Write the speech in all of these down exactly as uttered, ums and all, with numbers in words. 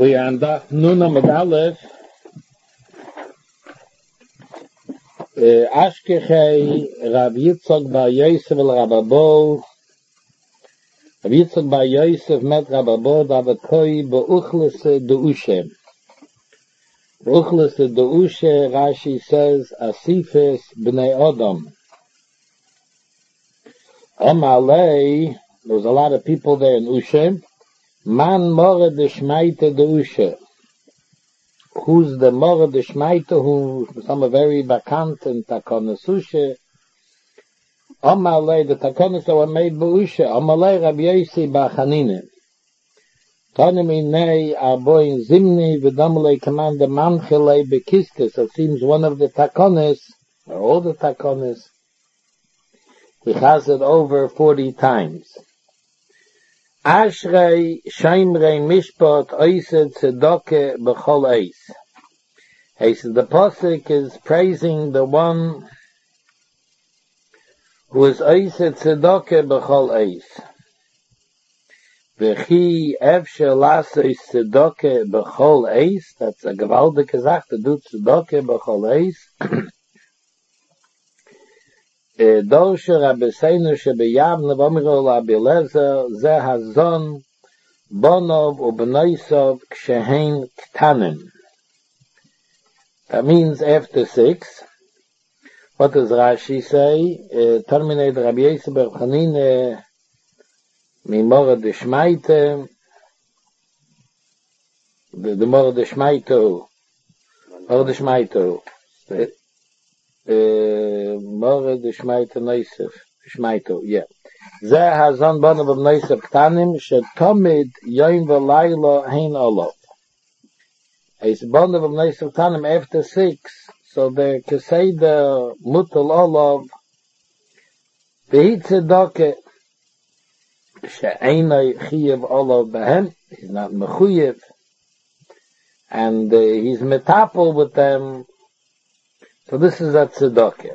We are on Daf Nun Amud Aleph. Ashkechei Rav Yitzchak Bar Yosef el Rababo. Rav Yitzchak Bar Yosef met Rababo Davatoi Beuchlese Deushe. Beuchlese Deushe, Rashi says, Asifes Bnei Odom. Amalei, there was a lot of people there in Ushe. Man more de Shmeite de Ushe. Who's the more de Shmeite, who some are very vacant in Takonis Ushe. Amalei, the Takonis that were made by Ushe. Amalei Rabbi Yossi Bar Chanine. Tanimi nei arboin zimni v'damalei command the manchelei bekistis. It seems one of the Takonis, or all the Takonis, he has it over forty times. Ashrei Shaimrei Mishpat Oised Tzedoke B'chol Eis. He says the Pasuk is praising the one who is Oised Tzedoke B'chol Eis. V'chi Efshe Lasois Tzedoke B'chol Eis. That's a gewaltige Sache to do Tzedoke B'chol Eis. Dorshe Rabbeinu shebeyavne v'omro Rabbi Eliezer ze hazon bonov u'bnoisov kshehein ktanim. That means after six. What does Rashi say? Terminate Rabbi Yosef Bar Chanine mimora deshmaite. The mora deshmaito. Mora deshmaito. More de Shmeite Neusef, Shmeito, yeah. Ze hazon bonav of Neusef Ktanim, she tomid yoin v'layla hein olov. He's bonav of Neusef Ktanim after six, so the Keseda mutal olov, v'hi tzedoke, she einay chiyev olov behem, he's not mechuyev, and uh, he's metapel with them. So this is a tzedakah.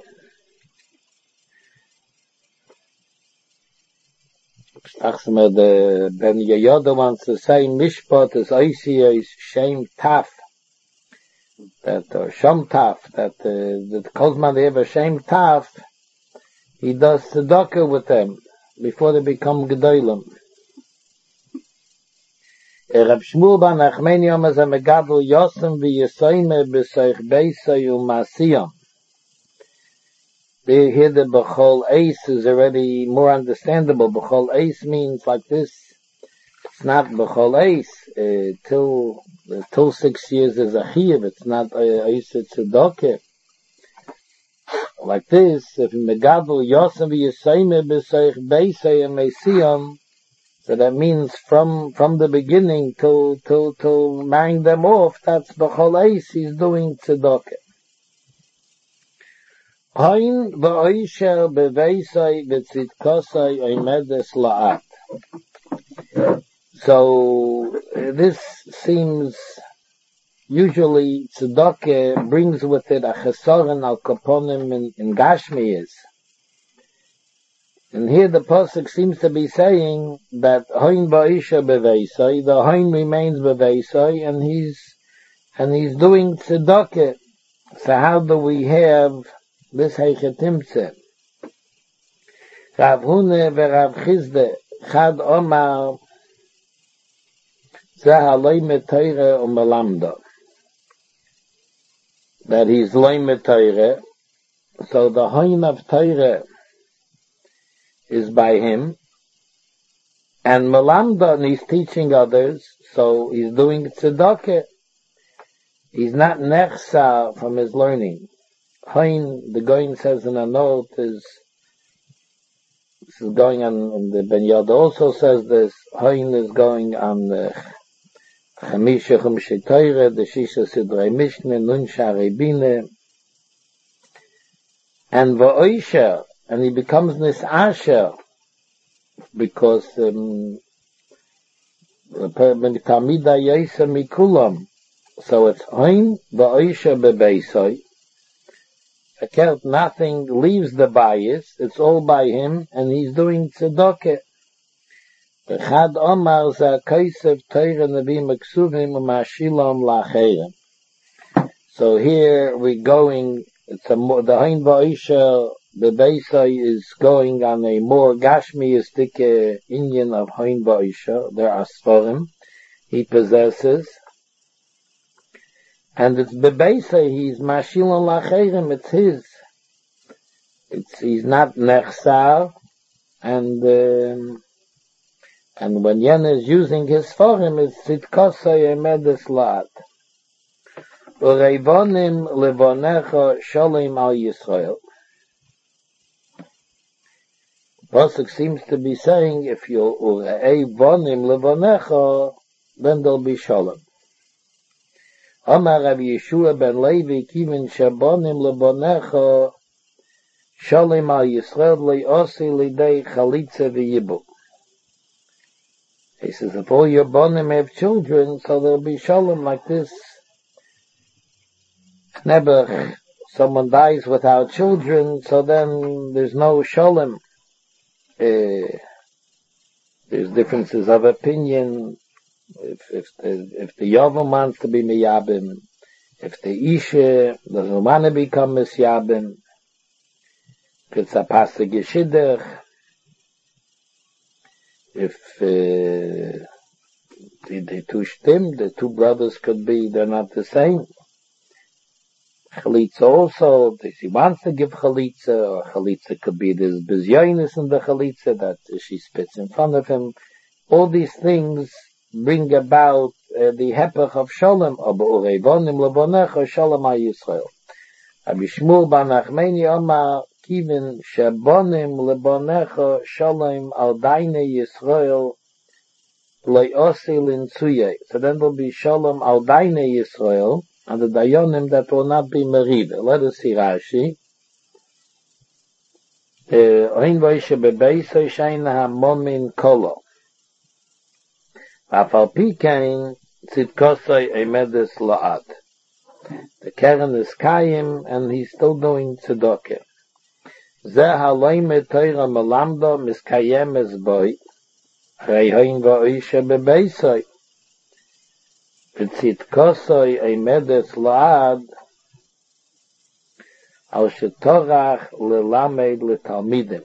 The Ben Yehoyada wants to say mishpat is oisi is shem taf, that or sham taf, that uh, that Kozman they have a shem taf. He does tzedakah with them before they become gedolim. Rab Shmuel ben Nachmani Omer ze megadol Yosem v'Yisoime b'soich beisay u'masiyam. Here the B'chol Eis is already more understandable. B'chol Eis means like this. It's not B'chol Eis. Uh, till, uh, till six years is a chiyuv. It's not Eis tzedakah. Like this, if megadol Yosem v'Yisoime b'soich beisay u'masiyam, so that means from from the beginning to to to marrying them off. That's b'chol eis. He's doing tzedakah. Hein v'oisher beveisai v'tzidkosai oimedes la'at. So this seems usually tzedakah brings with it a chesaron al kaponim in, in Gashmiyas. And here the pasuk seems to be saying that Hain ba'isha beveisai, the Hain remains beveisai, and he's and he's doing tzedakah. So how do we have this heichetimtze? Rav Hune ve'Rav Chizde chad omar zeh loy Torah u'melamda, that he's loy Torah. So the Hain of Torah is by him, and Melamda, and he's teaching others, so he's doing tzedakah. He's not nechsa from his learning. Hein, the Goin says in a note, is this is going on, and the Ben Yod also says this, Hein is going on the Chamisha Chumshei Torah, the Shisha Sidrei Mishneh, Nun Sharei Bineh, and V'oisha, and he becomes nisasher because um, tamida yesa mikulam. So it's hein va'oisha bebeisai. Nothing leaves the bias. It's all by him, and he's doing tzedakah. Chad Omar za Kaisef Teire Nevi Meksuvim Mashilam Lacherim. So here we're going, it's a more, the Hein Ba'isha, the Beisai is going on a more Gashmiistic uh, Indian of Hein Ba'isha. There are Sforim he possesses. And it's Bebeisai, he's Mashilam Lacherim, it's his. It's, he's not Nechsar, and, um, and when Yen is using his Sforim, it's Sitkosai Emedes Laat. Ureivonim levonecha shalom al Yisrael. Pasuk seems to be saying, if you ureivonim levonecha, then there'll be shalom. Amar Rav Yeshua ben Levi kivin shabonim levonecha shalom al Yisrael le'osi lidei chalitza v'yibu. He says, if all your bonim have children, so there'll be shalom like this. Never, someone dies without children, so then there's no shalom. Uh, there's differences of opinion. If, if the, if the Yovam wants to be miyabim, if the Isha doesn't want to become misyabim, if it's a pasuk yeshidach, if uh, the, the two shtim, the two brothers could be, they're not the same. Chalitza also, if he wants to give chalitza, or chalitza could be this bizyonis in the chalitza that she spits in front of him. All these things bring about uh, the hepech of shalom, of ureivonim levonecha shalom ha-Yisrael. Rabbi Shmuel bar Nachmani Omar kivin shebonim levonecha shalom al daine Yisrael le'osi lintzuyeh. So then there'll be shalom al daine Yisrael, and the dayonim that will not be merida. Let us see Rashi. Oin voishe bebeisoi sheina hamomin kolo. Afal pikein tzidkosoi emedes la'ad. The Keren is kayim, and he's still doing tzedakah. Zeh haloime teira melamdo miskayem es boi. Rei hoin voishe bebeisoi. V'tzidkosoi emedes la'ad al shetorach lelamed letalmidim.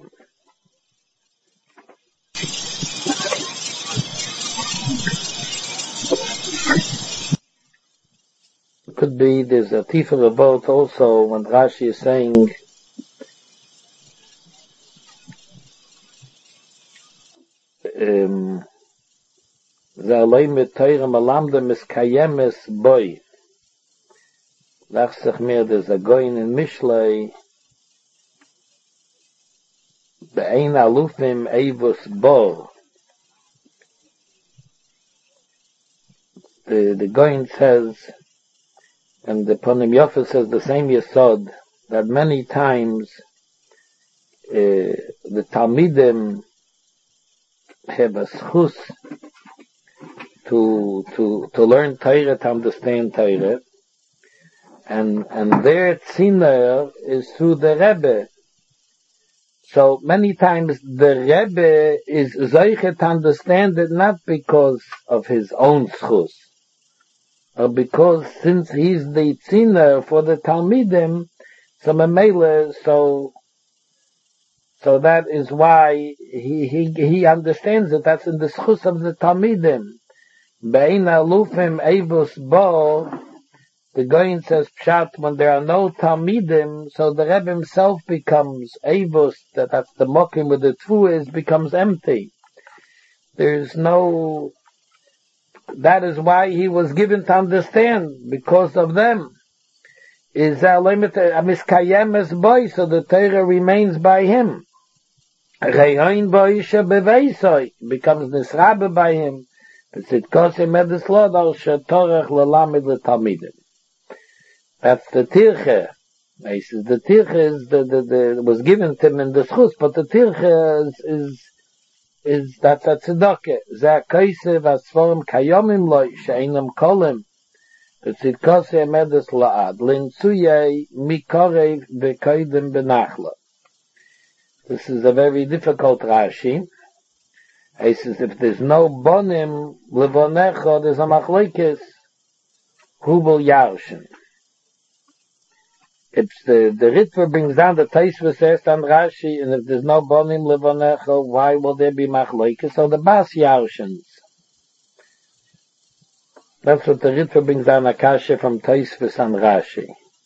Could be there's a tifer of both also when Rashi is saying um Zalay mit teire malamde miskayemes boy. Lach sich mir, there's a goin in Mishlei be'ein alufim eivus bo. The, the goin says, and the Ponim Yofa says the same Yesod, that many times uh, the Talmidim have a schus to to to learn Torah, to understand Torah, and and their tziner is through the Rebbe. So many times the Rebbe is zeiche to understand it not because of his own schus, or because since he's the tziner for the Talmidim, so memele, so so that is why he he he understands it. That's in the schus of the Talmidim. Be'ein alufim eivus bo, the Goyin says pshat, when there are no Talmidim, so the Rebbe himself becomes eivus, that that's the mokim with the tfu is, becomes empty. There's no, that is why he was given to understand, because of them. Is a limit, a miskayem boy, so the Torah remains by him. Re'oin bo'isha beveisoi, becomes nisrabe by him. That's the tirche. He says the tirche is the, the, the was given to him in the schus, but the tirche is is, is that's a tzedakah. Ze kaisev asforim kayomim loy she'einam kolim. The tzedkose emedes la'ad lintzuyei mikorev bekoidim benachla. This is a very difficult Rashi. He says, if there's no bonim, levonecha, there's a machlekes, who will yarshin? If the, the Ritva brings down the Tosfos first and Rashi, and if there's no bonim, levonecha, why will there be machlekes? So the bas yarshins. That's what the Ritva brings down, Akasha from Tosfos and Rashi.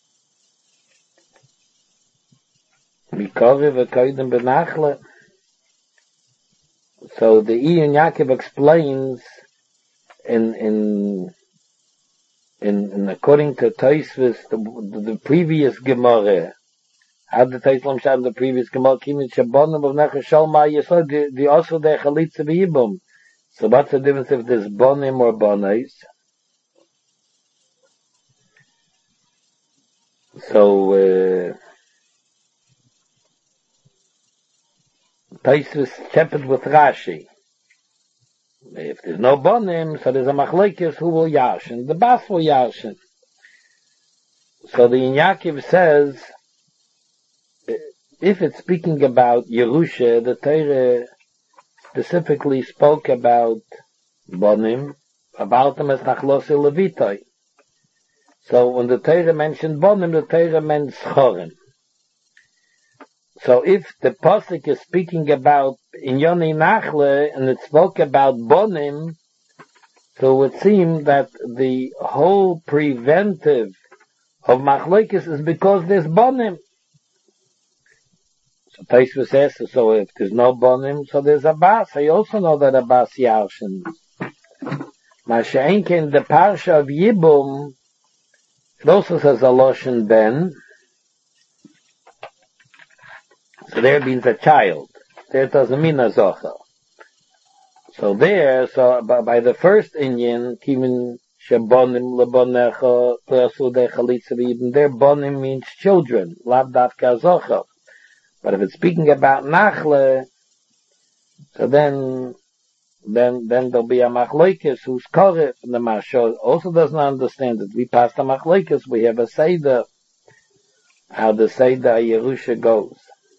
Mikori v'koidim benachle. So the Iyun Yaakov explains in in in, in according to Tosfos the, the, the previous Gemara. How the Tosfos shab the previous Gemara kimin shabonim of nechashol ma yesod the the also the chalitza v'yibum. So what's the difference if there's bonim or bonis? So uh, Tosfos shepherd with Rashi. If there's no bonim, so there's a machlekes who will yarshin. The bas will yarshin. So the Yaakov says, if it's speaking about Yerusha, the Torah specifically spoke about bonim, about them as nachlosi levitoi. So when the Torah mentioned bonim, the Torah meant schorim. So if the pasuk is speaking about Inyoni Nachle and it spoke about bonim, so it would seem that the whole preventive of machlekes is because there's bonim. So Tosfos says, so if there's no bonim, so there's a bas. I also know that a bas yarshin. Masha'enke in the parsha of Yibum, it also says a loshen ben. So there means a child. There doesn't mean a zocha. So there, so by, by the first Inyan, kimin shebonim lebonecha le'asude chalitza v'yibum, there bonim means children, lav dafka zocha. But if it's speaking about nachle, so then, then, then there'll be a machlekes who's koref, and the Mashal also doesn't understand it. We pass the machlekes, we have a seder, how the seder Yerusha goes.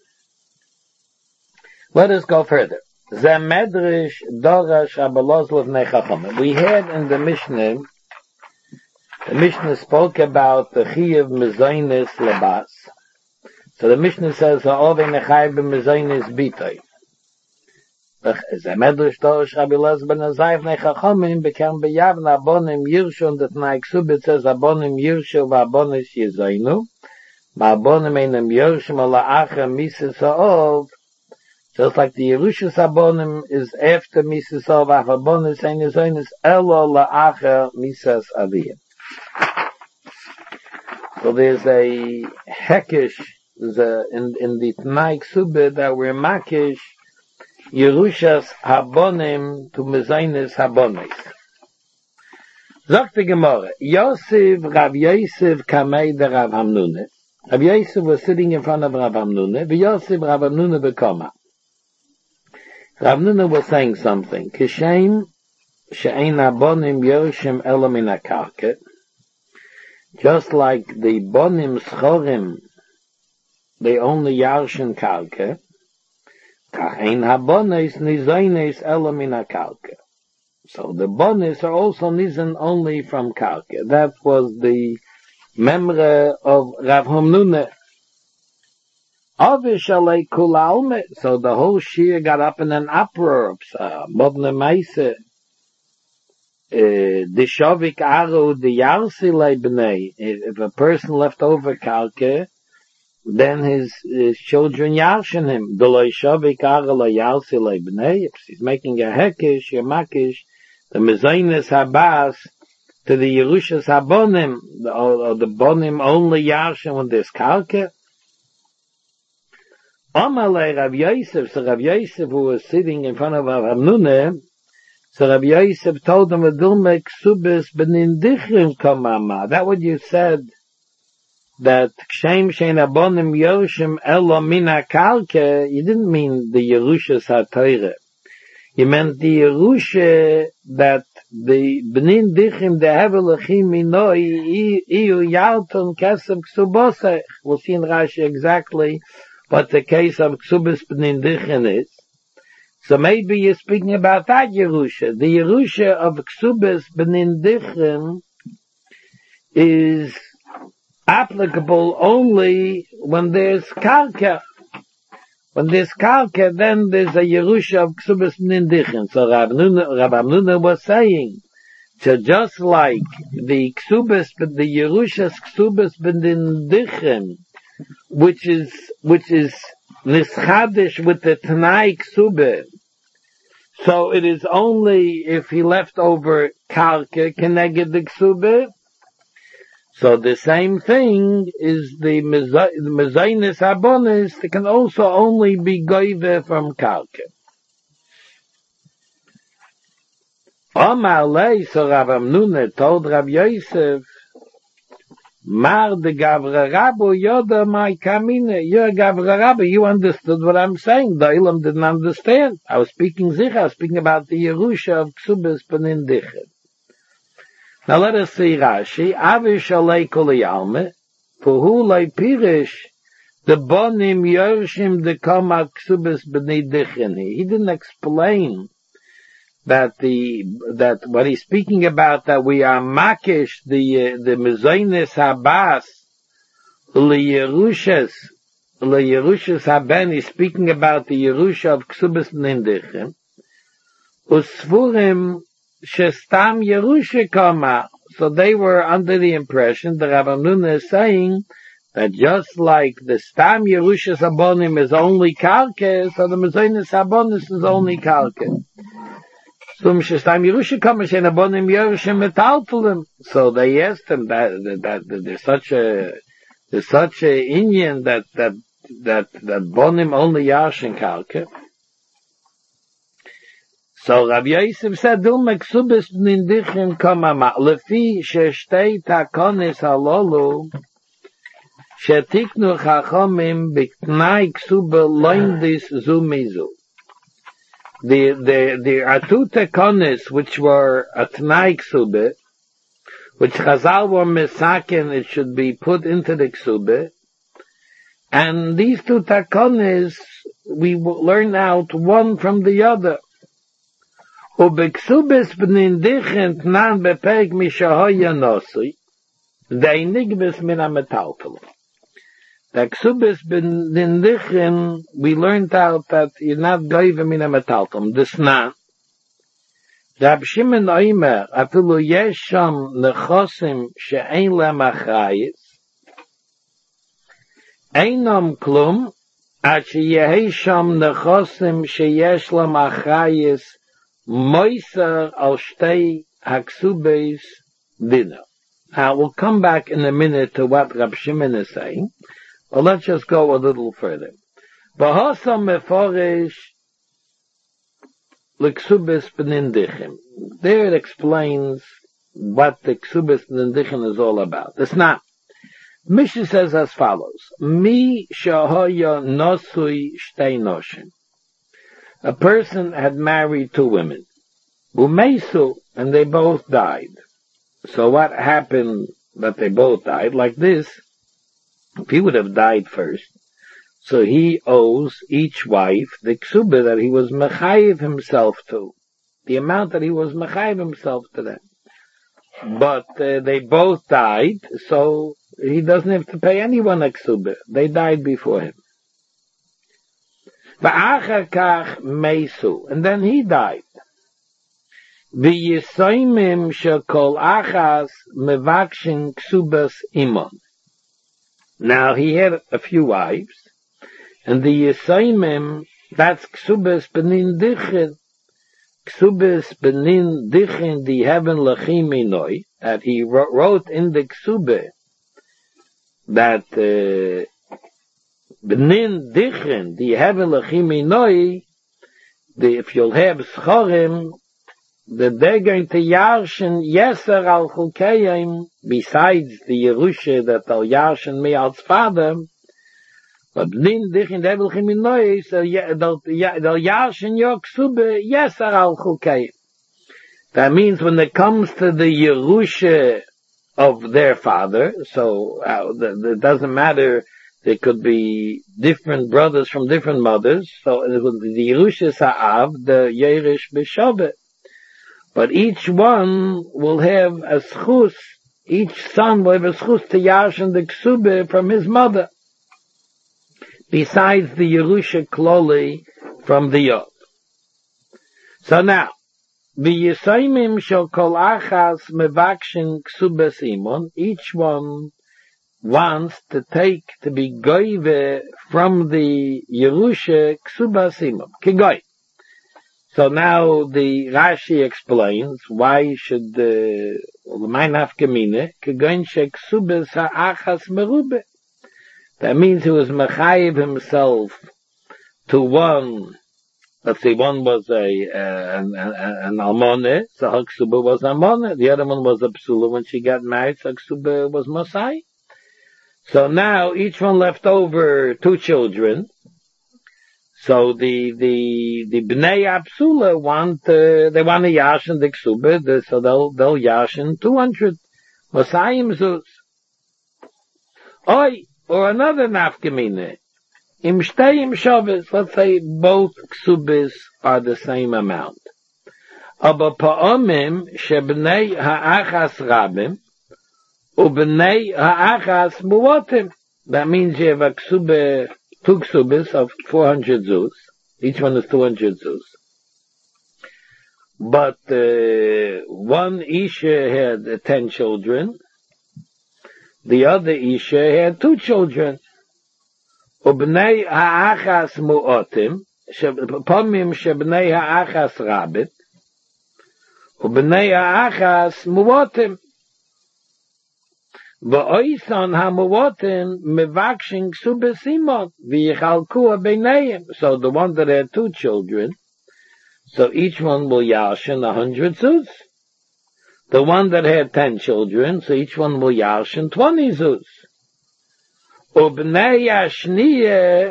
Let us go further. Zemedrish Dorash Abalozlov Nechacham. We had in the Mishnah, the Mishnah spoke about the Chiyav Mezainis Labas. So the Mishnah says, Ha'ove Nechai B'Mezainis Bitay. Zemedrish Dorash Abalozlov Benazayv Nechachamim Bekam Beyavna Abonim Yirshon that Naiksubit says Abonim Yirshu V'Abonis Yezainu. Ma'abonim Einem Yirshim Ala'acha Mises Ha'ov. Just like the Yerusha Sabonim is after Misas of Avabonis and Yezonis Elo La'acha Misas Aviyim. So there's a hekish, there's a, in, in the Tnai Ksubah that we're makish Yerushas Habonim to Mezonis Habonis. Sagt die Gemara, Yosef, Rav Yosef Kamei de Rav Hamnune. Rav Yosef was sitting in front of Rav Hamnune, and Yosef Rav Hamnune bekoma. Rav Nuna was saying something. Kishem she'ein abonim yoshim elo min hakarka. Just like the bonim schorim, they only yarshin karka. Kachein habonis nizoines elo min hakarka. So the bonis are also nizen only from karka. That was the memre of Rav Hamnuna. So the whole shir got up in an uproar. Modne Meise, the Shavik Aru, the Yarsi Leibnei. If a person left over kalke, then his, his children yarshin him. The Shavik Aru la Yarsi Leibnei. If he's making a hekish, a makish, the Mezainis Habas to the Yerushas Habonim, or the Bonim only yarshin when there's kalke. Amalei Rav Yosef, so Rav Yosef who was sitting in front of Rav Hamnune, so Rav Yosef told him, "Adulme ksubis benindichrim kamama." That what you said, that kshem shein abonim yoshim elo min hakalke. You didn't mean the Yerushas HaTorah. You meant the Yerusha that the benindichrim the hevelachim minoi iu yalton kesem ksubosech. We'll see in Rashi exactly what the case of Ksubis B'nindichin is. So maybe you're speaking about that Yerusha. The Yerusha of Ksubas Benin Dichrim is applicable only when there's Karka. When there's Karka, then there's a Yerusha of Ksubas Benin Dichrim. So Rabbi Amnuna was saying, so just like the Ksubas, the Yerusha's Ksubas Benin Dichrim, which is, which is Nischadish with the Tanai Ksubah, so it is only if he left over Karka Keneged the Ksubah. So the same thing is the Mezainis Abonis that can also only be Goive from Karka. Omar Lei, so Rav Amnuna told Rav Yosef, Mar de Gavra Rabbo Yoda my Kamine, you're Gavra Rabbo, you understood what I'm saying. The Ilam didn't understand. I was speaking Zich, I was speaking about the Yerusha of Ksubas Benin Dichrim. Now let us see Rashi, Avish Alei Kuli Alme, Puhu Lei Pirish, the Bonim Yershim de Koma Ksubas Benin Dichrim. He didn't explain that the, that what he's speaking about, that we are makish, the, uh, the Mezainis Habas, Leyerushas, Leyerushas Haben, he's speaking about the Yerusha of Ksubas Nindichem, Usfurim Shestam Yerusha Kama. So they were under the impression that Rabbi Amnuna is saying that just like the Stam Yerushas Abonim is only Karke, so the Mezainis Habonis is only Karke. So they asked him that, that, that there's such a, there's such a Indian that, that, that, that Bonim only Yashin Kalke. So Rabbi Yosef said, Dul meksubis b'nindichim kamama, lefi sheshtei takonis halolu, shetiknu chachomim b'knai ksuba loindis zumizu. The, the, the Atu Tekonis, which were a Tnai Ksubah, which Chazal were Mesakin, it should be put into the Ksubah. And these two Tekonis, we learn out one from the other. Ubeksubis b'nindichen tnan beperek mishahoya nosui, deinigbis min ha-metaltalim. The Ksubis b'nindichen, we learned out that you're not goyve min ha-metaltalim. This nan. Rab Shimon Oimer, afilu yesh sham nechosim she'ein lem achrayis, einam klum, ad sheyehi sham nechosim sheyesh lem achrayis, moiser al shtei haksubes dinner. Now, we'll come back in a minute to what Rab Shimon is saying, but let's just go a little further. V'hosam meforish l'ksubes b'nindichim. There it explains what the ksubes b'nindichim is all about. It's not. Mishnah says as follows: Mi shahoya nosui shtei noshim. A person had married two women. Umesu, and they both died. So what happened that they both died? Like this, if he would have died first, so he owes each wife the ksuba that he was mechayiv himself to, the amount that he was mechayiv himself to them. But uh, they both died, so he doesn't have to pay anyone a ksuba. They died before him. V'achar kach meisu, and then he died. V'yisoimim shekol achas mevakshin ksubas imon. Now he had a few wives, and the yisoimim, that's ksubas benin dichin. Ksubas benin dichin, the heaven lachiminoi, that he wrote in the ksubah, that uh, Benin Dichin, the heaven lechiminoi, the if you'll have schorim, that they're going to yarshin yeser al chukayim, besides the Yerusha that al yarshin me als father, but Benin Dichin, the heaven lechiminoi, so they'll yarshin your ksube yeser al chukayim. That means when it comes to the Yerusha of their father, so uh, it doesn't matter. There could be different brothers from different mothers. So it would be the Yerusha Sa'av, the Yerush B'Shaveh. But each one will have a schus, each son will have a schus to Yashin the Ksube from his mother. Besides the Yerusha Kloli from the Yod. So now, V'yisaimim shel kol achas mevakshin Ksube Simon, each one wants to take, to be goyve from the Yerusha Ksuba Simon, Kigoy. So now the Rashi explains why should the L'mayin Hafkamine Kigoyin Sheksubes Ha'achas Merube. That means he was mechayiv himself to one. Let's see, one was a uh, an, an, an almone, so Haksuba was almone. The other one was a psula when she got married, so Haksuba was Mosai. So now each one left over two children. So the the the Bnei Apsula want uh, they want to yashin the Ksubah, so they'll they'll yashin two hundred Mosayim Zuz. Oi, or another nafkamine. Im shteyim shavis, let's say both Ksubas are the same amount. Aber pa'omim shebnei ha'achas rabim ubnei ha'achas muwatim. That means you have a Ksubah, two Ksubas of four hundred zuz. Each one is two hundred zuz. But uh, one Isha had uh, ten children. The other Isha had two children. Ubnei ha'achas mu'otim, pomim shebnei ha'achas rabit, ubnei ha'achas mu'otim. V'oisan ha'mu'otim mevakshin Ksubah Simon, v'yichalku ha'beineim. So the one that had two children, so each one will yashin a hundred zuz. The one that had ten children, so each one will yashin twenty zuz. Ubnei Ashniye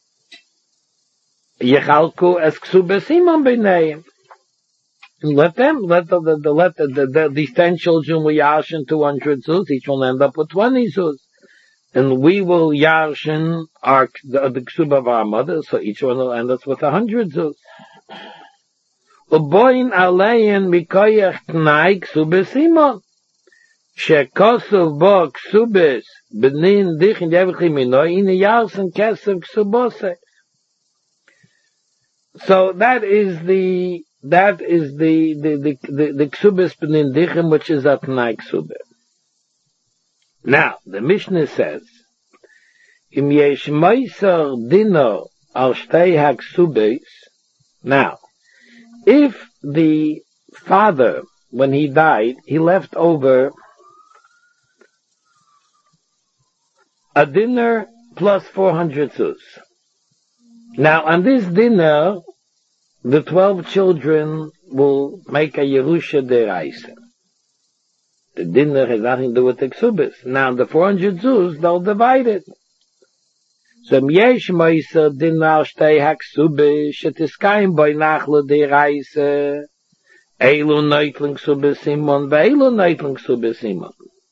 Yechalku es Ksubah Simon b'neim. Let them, let the, the, the let the, the, the, these ten children will yashin two hundred zuz, each will end up with twenty zuz. And we will yashin our, the, the Ksubah of our mother, so each one will end up with a hundred zuz. Uboin alein mikoyach tnai Ksubah Simon. Shekosov bo Ksubes benin dichin devchi minoi in a yarsen kesev Ksubose. So that is the that is the the the the, the Ksubes benin dichin, which is at Tnai Ksubah. Now the Mishnah says, Im yesh meiser dino al shtei haksubes. Now, if the father, when he died, he left over a dinner plus four hundred zuz. Now, on this dinner, the twelve children will make a Yerusha deraisa. The dinner has nothing to do with the Ksubas. Now, the four hundred zuz, they'll divide it. So, m'yesh moisa dinner shtei haksubas, shetiskayim boi nachla deraisa, eilu neitling Ksubas Simon, ve'eilu neitling Ksubas Simon.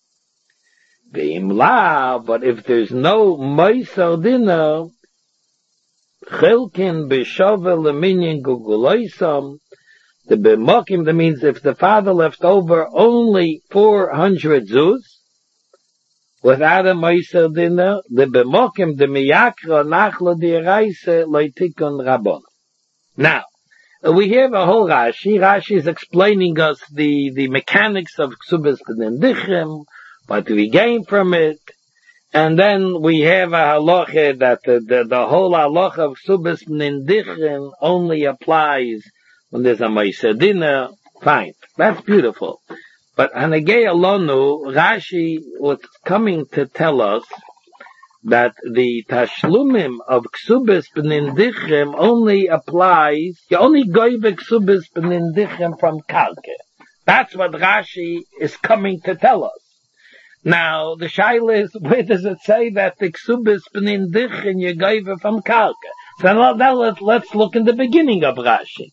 But if there's no Moisar dinner, Chilkin b'shovel leminyan guguloisam, the b'mokim, that means if the father left over only four hundred zuz, without a Moisar dinner, the b'mokim, the miyakra nachla di'eraise loitikon rabon. Now, we have a whole Rashi. Rashi is explaining us the, the mechanics of Ksubas b'nendichim, what we gain from it, and then we have a halacha that the, the, the whole halacha of Ksubas Nindichen only applies when there's a Moisar dinner. Fine, that's beautiful. But Hanegei Alonu, Rashi was coming to tell us that the Tashlumim of Ksubas Nindichen only applies, you only go with Ksubas Nindichen from Kalke. That's what Rashi is coming to tell us. Now, the shaila is, where does it say that the Ksubas benin dichin yegayva from Kalka? So now let, let's look in the beginning of Rashi.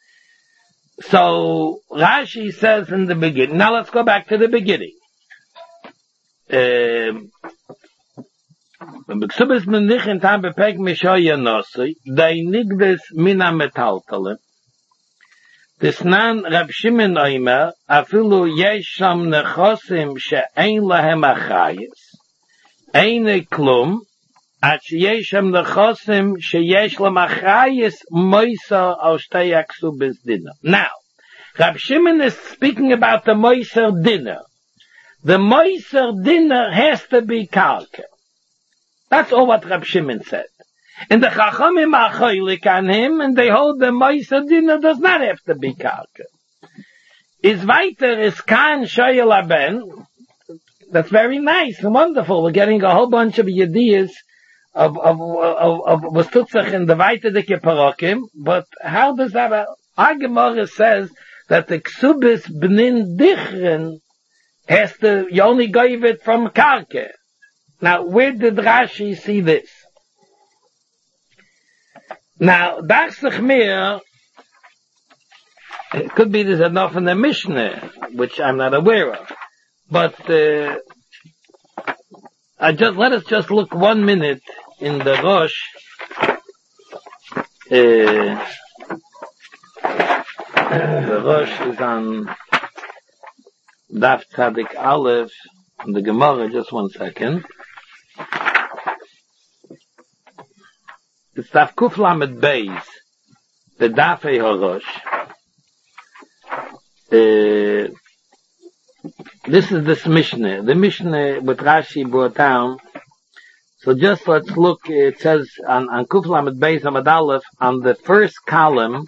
So, Rashi says in the beginning, now let's go back to the beginning. Um, Wenn Ksubis men nicht in Tam bepeg Mishoya Nossi, dei nigdes mina metaltale. Des nan Rab Shimon Oimer, afilu yesh sham nechosim she'ein lahem achayis, eine klum, at sheyesh sham nechosim sheyesh lahem achayis moisa al shtei Ksubis dinner. Now, Rab Shimon is speaking about the moiser dinner. The moiser dinner has to be kalke. That's all what Rab Shimon said. And the Chachamim are choilik on him, and they hold the moiser dinner does not have to be kalke. Is weiter is kan shoyel aben. That's very nice and wonderful. We're getting a whole bunch of ideas of of of of was tutzach in the weiter dike parokim. But how does that? Our Gemara says that the ksubis b'nin dichrin has to, you only gave it from karke. Now, where did Rashi see this? Now, Dachsich Mir, it could be there's enough in the Mishnah, which I'm not aware of. But, uh, I just, let us just look one minute in the Rosh, uh, the Rosh is on Daf Tzadik Aleph, the Gemara, just one second. It's Daf Kuf Lamed Beis, the Daf HaRosh. Uh, this is this Mishnah. The Mishnah with Rashi brought down. So just let's look, it says on, on Kuf Lamed Beis Amad Aleph, on the first column,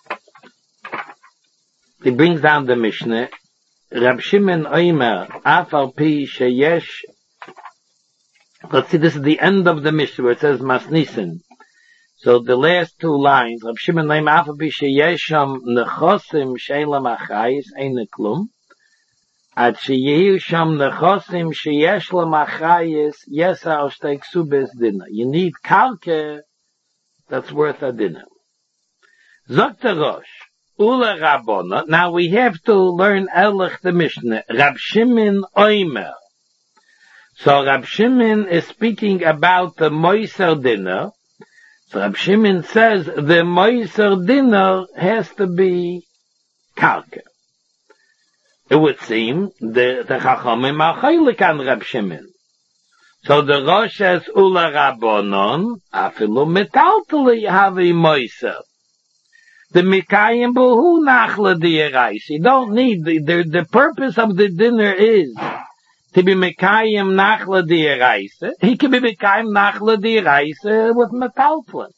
he brings down the Mishnah. Rab Shimon Oimer, Afal Pi Sheyesh. Let's see, this is the end of the Mishnah where it says Masnisen. So the last two lines, Rab Shimon Oimer, Afal Pi Sheyesham Nechosim Shelam Achayis Eine Klum. Ad Sheyehu Sham Nechosim Sheyesh Lam Achayis Yesa Al Shtei Ksubes Dinner. You need kalke that's worth a dinner. Zok Rosh. Ula Rabbona. Now we have to learn Erlich the Mishnah. Rab Shimon Oimer. So Rab Shimon is speaking about the Moiser dinner. So Rab Shimon says the Moiser dinner has to be kalke. It would seem the the Chachamim are choilik on Rab Shimon. So the Rosh says Ula Rabbonon afilu metaltali havi Moiser. The Mikayim Buhu Nachla Dierais. You don't need, the, the, the purpose of the dinner is to be Mikayim Nachla Dierais. He can be Mikayim Nachla Dierais with Metaltlin.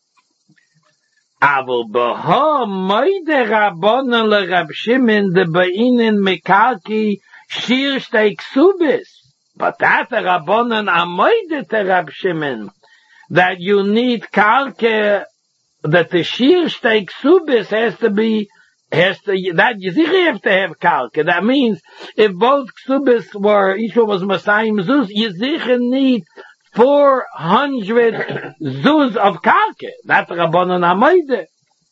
Aval Baha Moide Rabbonon Le Rab Shimon de Beinin Mikalki Shir Shtei Ksubis. But that the Rabbonon Amoide te Rab Shimon that you need Kalke, that the Shir Shtei Ksubis has to be, has to, that you have to have Kalke. That means, if both Ksubis were, each one was Masayim Zuz, you need four hundred Zuz of Kalke. That's Rabbanon Amoide.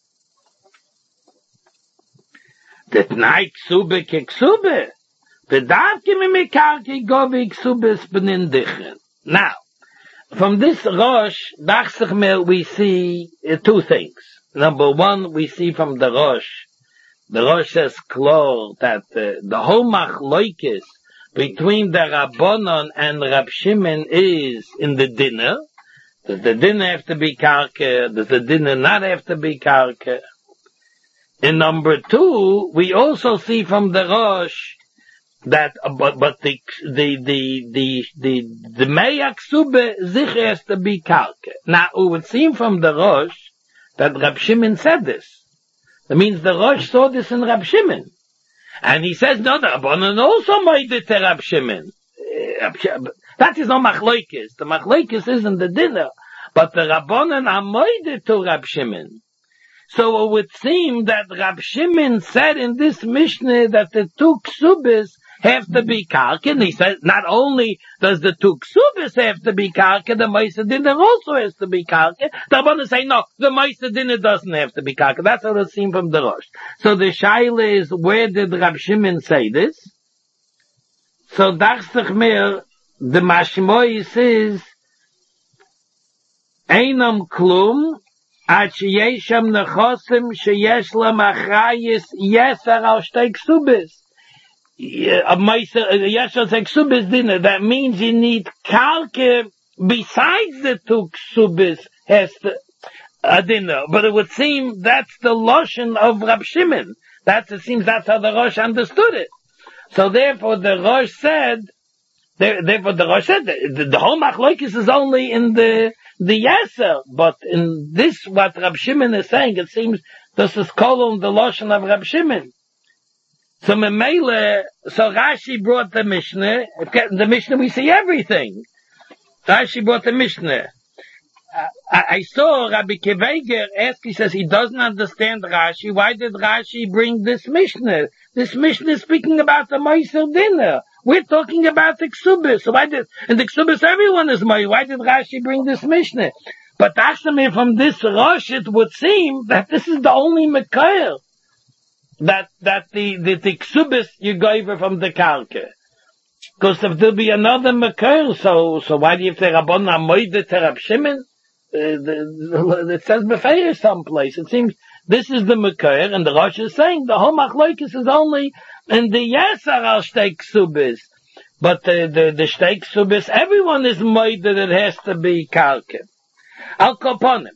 The Tnai Ksube ke Ksube. The Davke me Kalke govi Ksubis benin dichen. Now, from this Rosh, Dachsich we see uh, two things. Number one, we see from the Rosh, the Rosh says clear that uh, the whole machloikis between the Rabbonon and Rab Shimon is in the dinner. Does the dinner have to be karke? Does the dinner not have to be karke? And number two, we also see from the Rosh that uh, but but the the the the the the meyak sube zich has to be kalke. Now it would seem from the Rosh that Rab Shimon said this. That means the Rosh saw this in Rab Shimon, and he says no, the Rabbanon also made it to Rab Shimon. That is no machloikis. The machloikis isn't the dinner, but the Rabbanon are made it to Rab Shimon. So it would seem that Rab Shimon said in this Mishnah that the two ksubis have to be karke, and he says not only does the two ksubis have to be karke, the Meiser dinner also has to be karke. The Rabbanon say no, the Meiser dinner doesn't have to be karke. That's what it seems from the Rosh. So the shaila is, where did Rab Shimon say this? So Dachsich Meir, the Mashmois is Einam klum, at sheyeshem nechosim sheyesh lam achrayis yeser al shtei ksubis. A meiser yeser al ksubis dinner. That means you need kalke besides the two ksubis has to a dinner. But it would seem that's the lashon of Rab Shimon. That's it seems that's how the Rosh understood it. So therefore the Rosh said, therefore the Rosh said the, the whole machlokes is only in the the yeser, but in this what Rab Shimon is saying, it seems this is called the lashon of Rab Shimon. So Memele, so Rashi brought the Mishnah. The Mishnah we see everything. Rashi brought the Mishnah. I, I saw Rabbi Keveger ask, he says he doesn't understand Rashi. Why did Rashi bring this Mishnah? This Mishnah is speaking about the Meiser dinner. We're talking about the Ksubis. So why did, in the Ksubis everyone is Meiser. Why did Rashi bring this Mishnah? But actually from this Rosh it would seem that this is the only Mekayr. That, that the, the, the Ksubis you gave from the Kalke. Because if there'll be another Mekayr, so, so why do you say Rabban Amoide to Rab Shimon? Uh, the, it says Befeir someplace. It seems this is the Mekayr, and the Rosh is saying the whole Machlokes is only in the Yeser al Shtei Ksubis. But the, the, the Shtei Ksubis, everyone is made that it has to be Kalke. Al Koponim.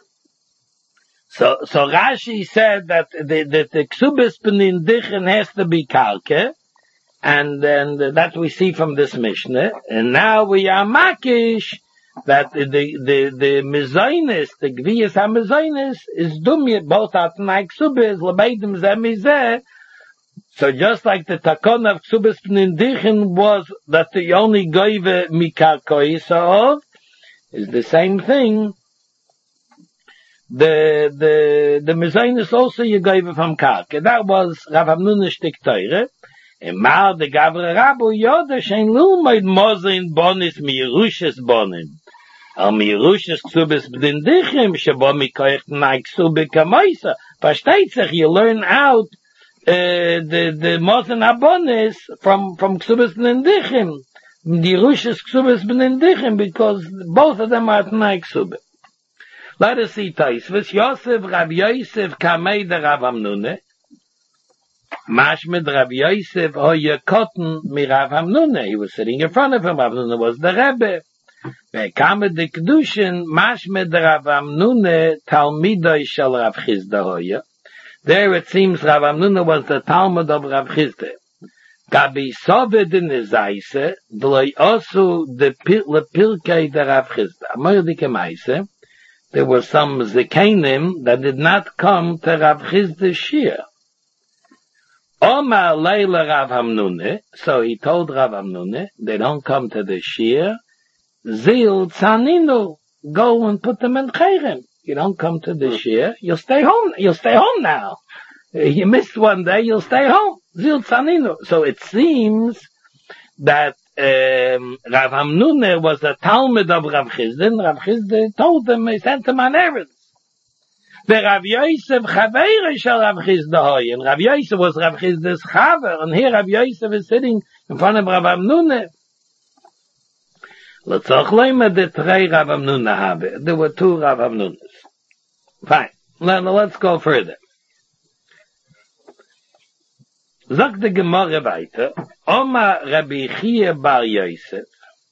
So, so Rashi said that the, the, the Ksubis Benin Dichen has to be Kalke, and then that we see from this Mishnah, and now we are Makish, that the the the mezainis, the gviyas hamezainis is dumya both at like subis lebeidim zemizeh. So just like the takon of subis pnindichin was that the only gave mikakoisov is the same thing. The the the mezainis also you gave from karke. That was Rav Hamnuna shtik teire. And mal the gavre rabu yoda shein lulmaid mozain bonis mi Yerushes bonim. Al mi Yerushes ksubis b'dindichim shabo mi koich nai ksubi kamaisa. Versteht sich, you learn out uh, the the mozain abonis from from ksubis b'dindichim. The Yerushes ksubis b'dindichim because both of them are nai ksubi. Let us see Taisvis. Yosef Rav Yosef kamei de Rav Hamnuna. Mashmed Rav Yosef hoye kotten mi Rav Hamnuna. He was sitting in front of him. Rav Hamnuna was the Rebbe. Vekamed de Kedushin Mashmed Rav Hamnuna Talmidoi shel Rav Chizda hoye. There it seems Rav Hamnuna was the Talmud of Rav Chizda. Gabi soved in the Zaise v'loi osu de lepilkei de Rav Chizda. Amor dike Maise. There were some Zekanim that did not come to Rav Chizda's shir. Omar Leila Rav Hamnuna, so he told Rav Hamnuna, they don't come to the shir. Zil Tzaninu, go and put them in Cherem. You don't come to the shir, you'll stay home, you'll stay home now. You missed one day, you'll stay home. Zil Tzaninu. So it seems that um, Rav Hamnuna was the Talmud of Rav Chizda, and Rav Chizda told him, he sent him on errands. The Rav Yosef Chaveira shel Rav Chizda hoy, and Rav Yosef was Rav Chizda's Chaver, and here Rav Yosef is sitting in front of Rav Hamnuna. L'tzoch leima de trei Rav Hamnuna habe. There were two Rav Hamnunas. Fine. Now let's go further. Sagt die Gemorre weiter, Oma Rabbi Chia Bar Yosef,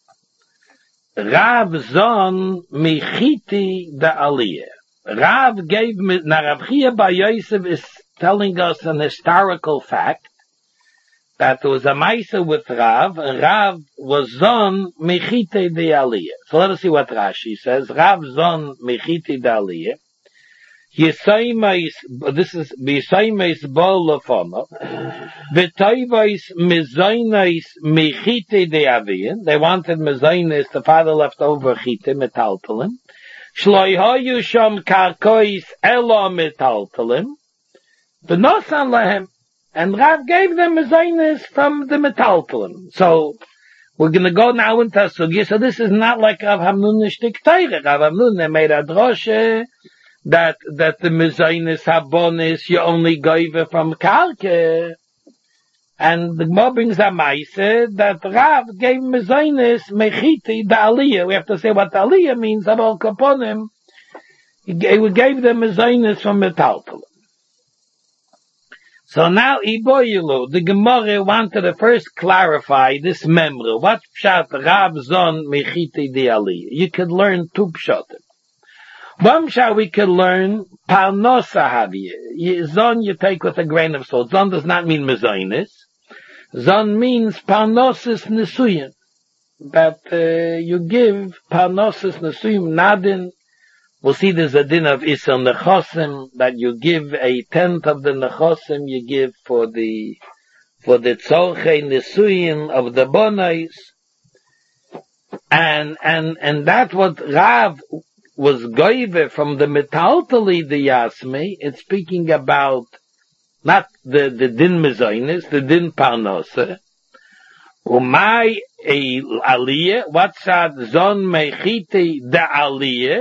Rav Zon Michiti da Aliyah. Rav gave me, now Rav Chia Bar Yosef is telling us an historical fact, that there was a Maisa with Rav, and Rav was Zon Michiti da Aliyah. So let us see what Rashi says. Rav Zon Michiti da Aliyah. Yisaymeis, this is Yisaymeis bol lefono, v'toivos mezainis mechite de avian. They wanted mezainis, the father left over chite metaltalim. Shloihayu sham karkois elo metaltalim. V'nosan lehem, and Rav gave them mezainis from the metaltalim. So we're going to go now into sugya. So this is not like Rav Hamnuna shtik teire. Rav Hamnuna made a droshe. That, that the mezainis habonis, you only gave it from Karke. And the Gemara brings a Maise that Rav gave Mezainis Mechiti the Aliyah. We have to say what the Aliyah means. About Kaponim, he gave them Mezainis from Metaltal. So now Iboyilu, the Gemara wanted to first clarify this memory. What pshat Rav Zon Mechiti the Aliyah? You could learn two pshatim. One pshat we could learn Parnosa Haviyah. Zon you take with a grain of salt. Zon does not mean Mezainis. Zon means Parnosis Nesuyim. That uh, you give Parnosis Nesuyim Nadin. We'll see there's a din of Isser Nechosim, that you give a tenth of the Nechosim, you give for the, for the Tzorchei Nesuyim of the Bonais. And, and, and that's what Rav was goive from the Metaltali the Yasmi. It's speaking about not the, the din Mezainis, the din Parnose. Umay a Aliyah, what's that? Zon Mechiti the Aliyah.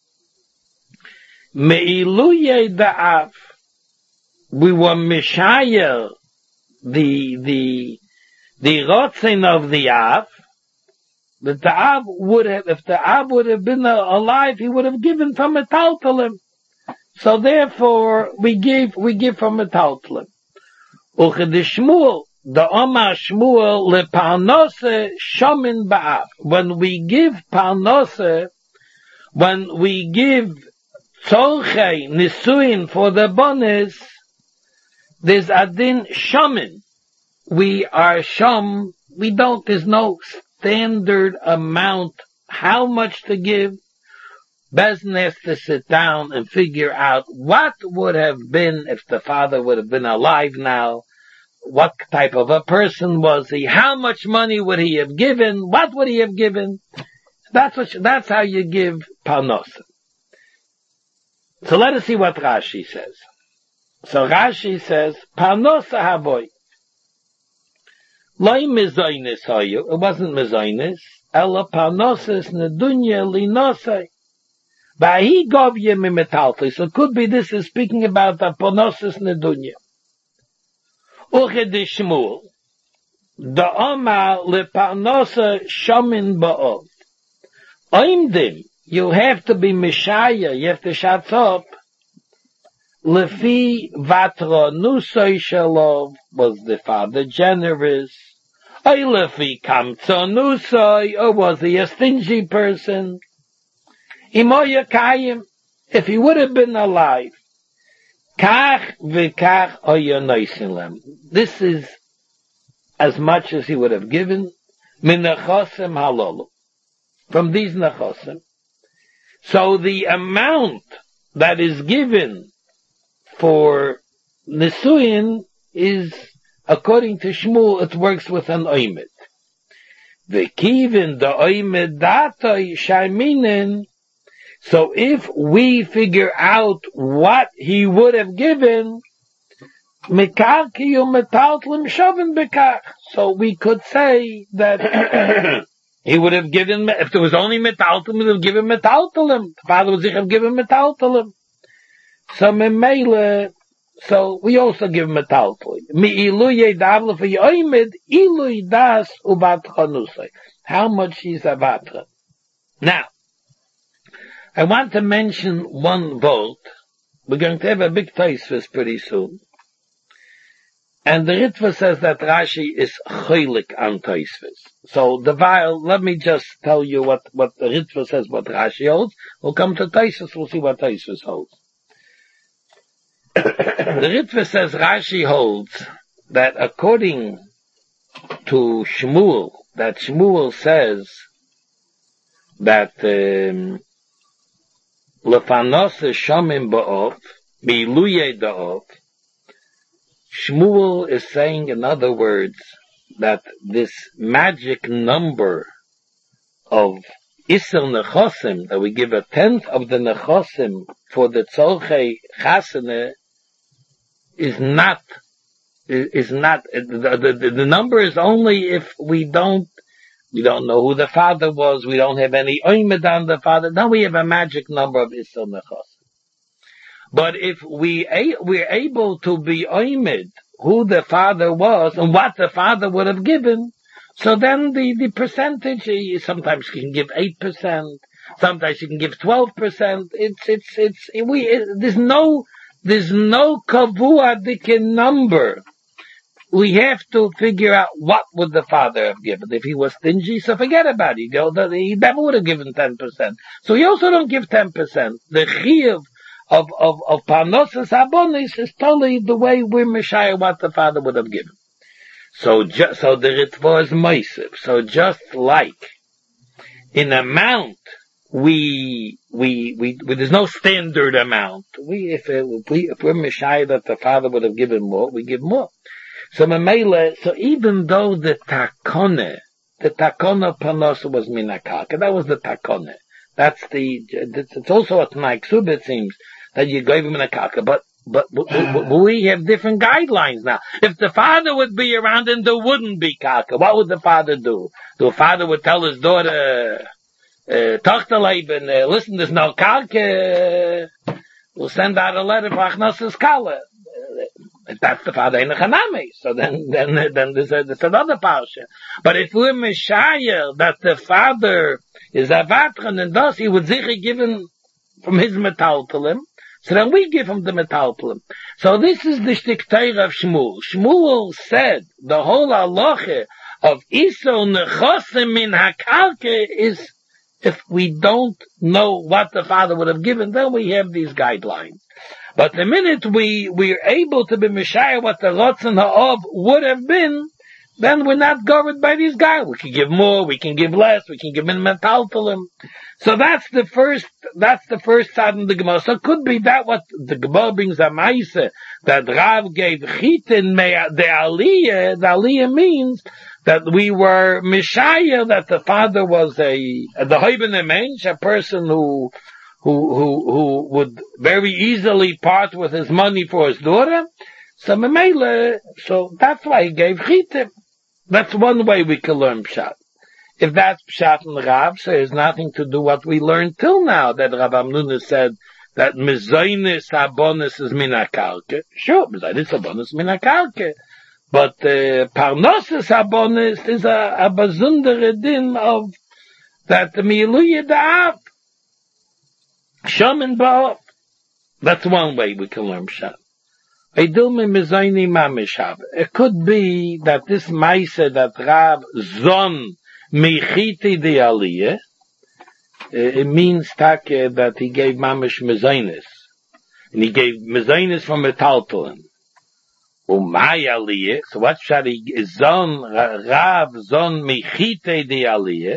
Me'iluye da'af. We were mishayer the, the, the rotzen of the Av. The Ta'ab would have, if the Ab would have been alive, he would have given from a Taltalim. So therefore, we give, we give from a Taltalim. Uched Shmuel, the Omar Shmuel, le Parnose shomin ba'af. When we give Parnose, when we give Tzorchei Nisuin for the bonus, there's adin shaman. We are sham, we don't, there's no standard amount how much to give. Bezin has to sit down and figure out what would have been if the father would have been alive now. What type of a person was he? How much money would he have given? What would he have given? That's what, that's how you give Parnosa. So let us see what Rashi says. So Rashi says, Parnosa haboy. Loi mezainis hayu. It wasn't mezainis. Ela parnosis nedunya linosai. Vahi govye mimetalti. So it could be this is speaking about the parnosis nedunya. Uched Shmuel. The Omar le parnosa shamin ba'ov. Oimdim. You have to be Messiah, you have to shut up. Lefi vatra nusay shalov, was the father generous? Or lefi kamtza nusay, or was he a stingy person? Imoya kayim, if he would have been alive, kach v'kach oya noisilem. This is as much as he would have given, min nechosim halolu. From these nechosim. So the amount that is given for Nisuin is, according to Shmuel, it works with an oimed. V'kivin the oimed datoi shaiminin. So if we figure out what he would have given, mekarkiyu metaltlim shavin bekach. So we could say that he would have given, if there was only metaltalim, he would have given metaltalim. The father would have given metaltalim. So memele, so we also give metaltalim. Mi iluye davle for yoimid, iluy das ubat chanusay. How much is a batra? Now, I want to mention one vote. We're going to have a big taisvis pretty soon. And the Ritva says that Rashi is cholik on taisvis. So the vial, let me just tell you what, what the Ritva says, what Rashi holds. We'll come to taisvis, we'll see what taisvis holds. The Ritva says Rashi holds that according to Shmuel, that Shmuel says that um, lefanos shomim ba'of, biluye da'of. Shmuel is saying, in other words, that this magic number of Isser Nechosim, that we give a tenth of the Nechosim for the Tzorchei Chasene, is not, is not, the, the, the number is only if we don't, we don't know who the father was, we don't have any oimed on the father, now we have a magic number of Isser Nechosim. But if we, we're able to be oimed who the father was and what the father would have given, so then the, the percentage, sometimes you can give eight percent, sometimes you can give twelve percent. It's, it's, it's, we, it, there's no, there's no kavua dikin number. We have to figure out what would the father have given. If he was stingy, so forget about it. You know, he never would have given ten percent. So he also don't give ten percent. The chiyuv of, of, of parnosas abonis is totally the way we're meshayah what the father would have given. So just, so the ritva is meisiv. So just like in amount, we, we, we, we, there's no standard amount. We, if, if we, if we're meshayah that the father would have given more, we give more. So Mamela, so even though the takone, the takone panosa was minakaka, that was the takone. That's the, it's also a Tanai Ksub, it seems, that you gave him minakaka, but, but, but we have different guidelines now. If the father would be around and there wouldn't be kaka, what would the father do? The father would tell his daughter, uh, Tochterleben, uh, listen, there's no kaka, uh, we'll send out a letter for Achnos's Kala. That's the father in the Chanami. So then, then, then there's, a, there's another parsha. But if we're Meshayah, that the father is a vatran and thus he would sicher given from his metalpelim, so then we give him the metalpelim. So this is the shtiktayr of Shmuel. Shmuel said the whole halacha of Iso nechosim min hakalke is if we don't know what the father would have given, then we have these guidelines. But the minute we, we're able to be Meshayah what the Ratzon Ha'ov would have been, then we're not governed by these guys. We can give more, we can give less, we can give in metaltalim. So that's the first, that's the first side of the Gemara. So it could be that what the Gemara brings a Maise, that Rav gave Chitin the Aliyah, the Aliyah means that we were Meshayah, that the father was a, the Hoibene Mensch, a person who, who, who, who would very easily part with his money for his daughter. So Memele, so that's why he gave Chitim. That's one way we can learn Pshat. If that's Pshat and Rav, so it has nothing to do what we learned till now, that Rav Amnuna said that Mezainis Habonis is Minakalke. Sure, Mezainis Habonis is Minakalke. But uh, Parnosas Habonis is a, a bazundere din of that the Miluye Da'af. Shaman Ba'af. That's one way we can learn Pshat. It could be that this Maisa that Rav Zon Mechiti de Aliyah, it means take that he gave Mamish Mezainis. And he gave Mezainis from Metaltalin. Umay Aliyah, so what shall he, Zon, Rav Zon Mechiti de Aliyah,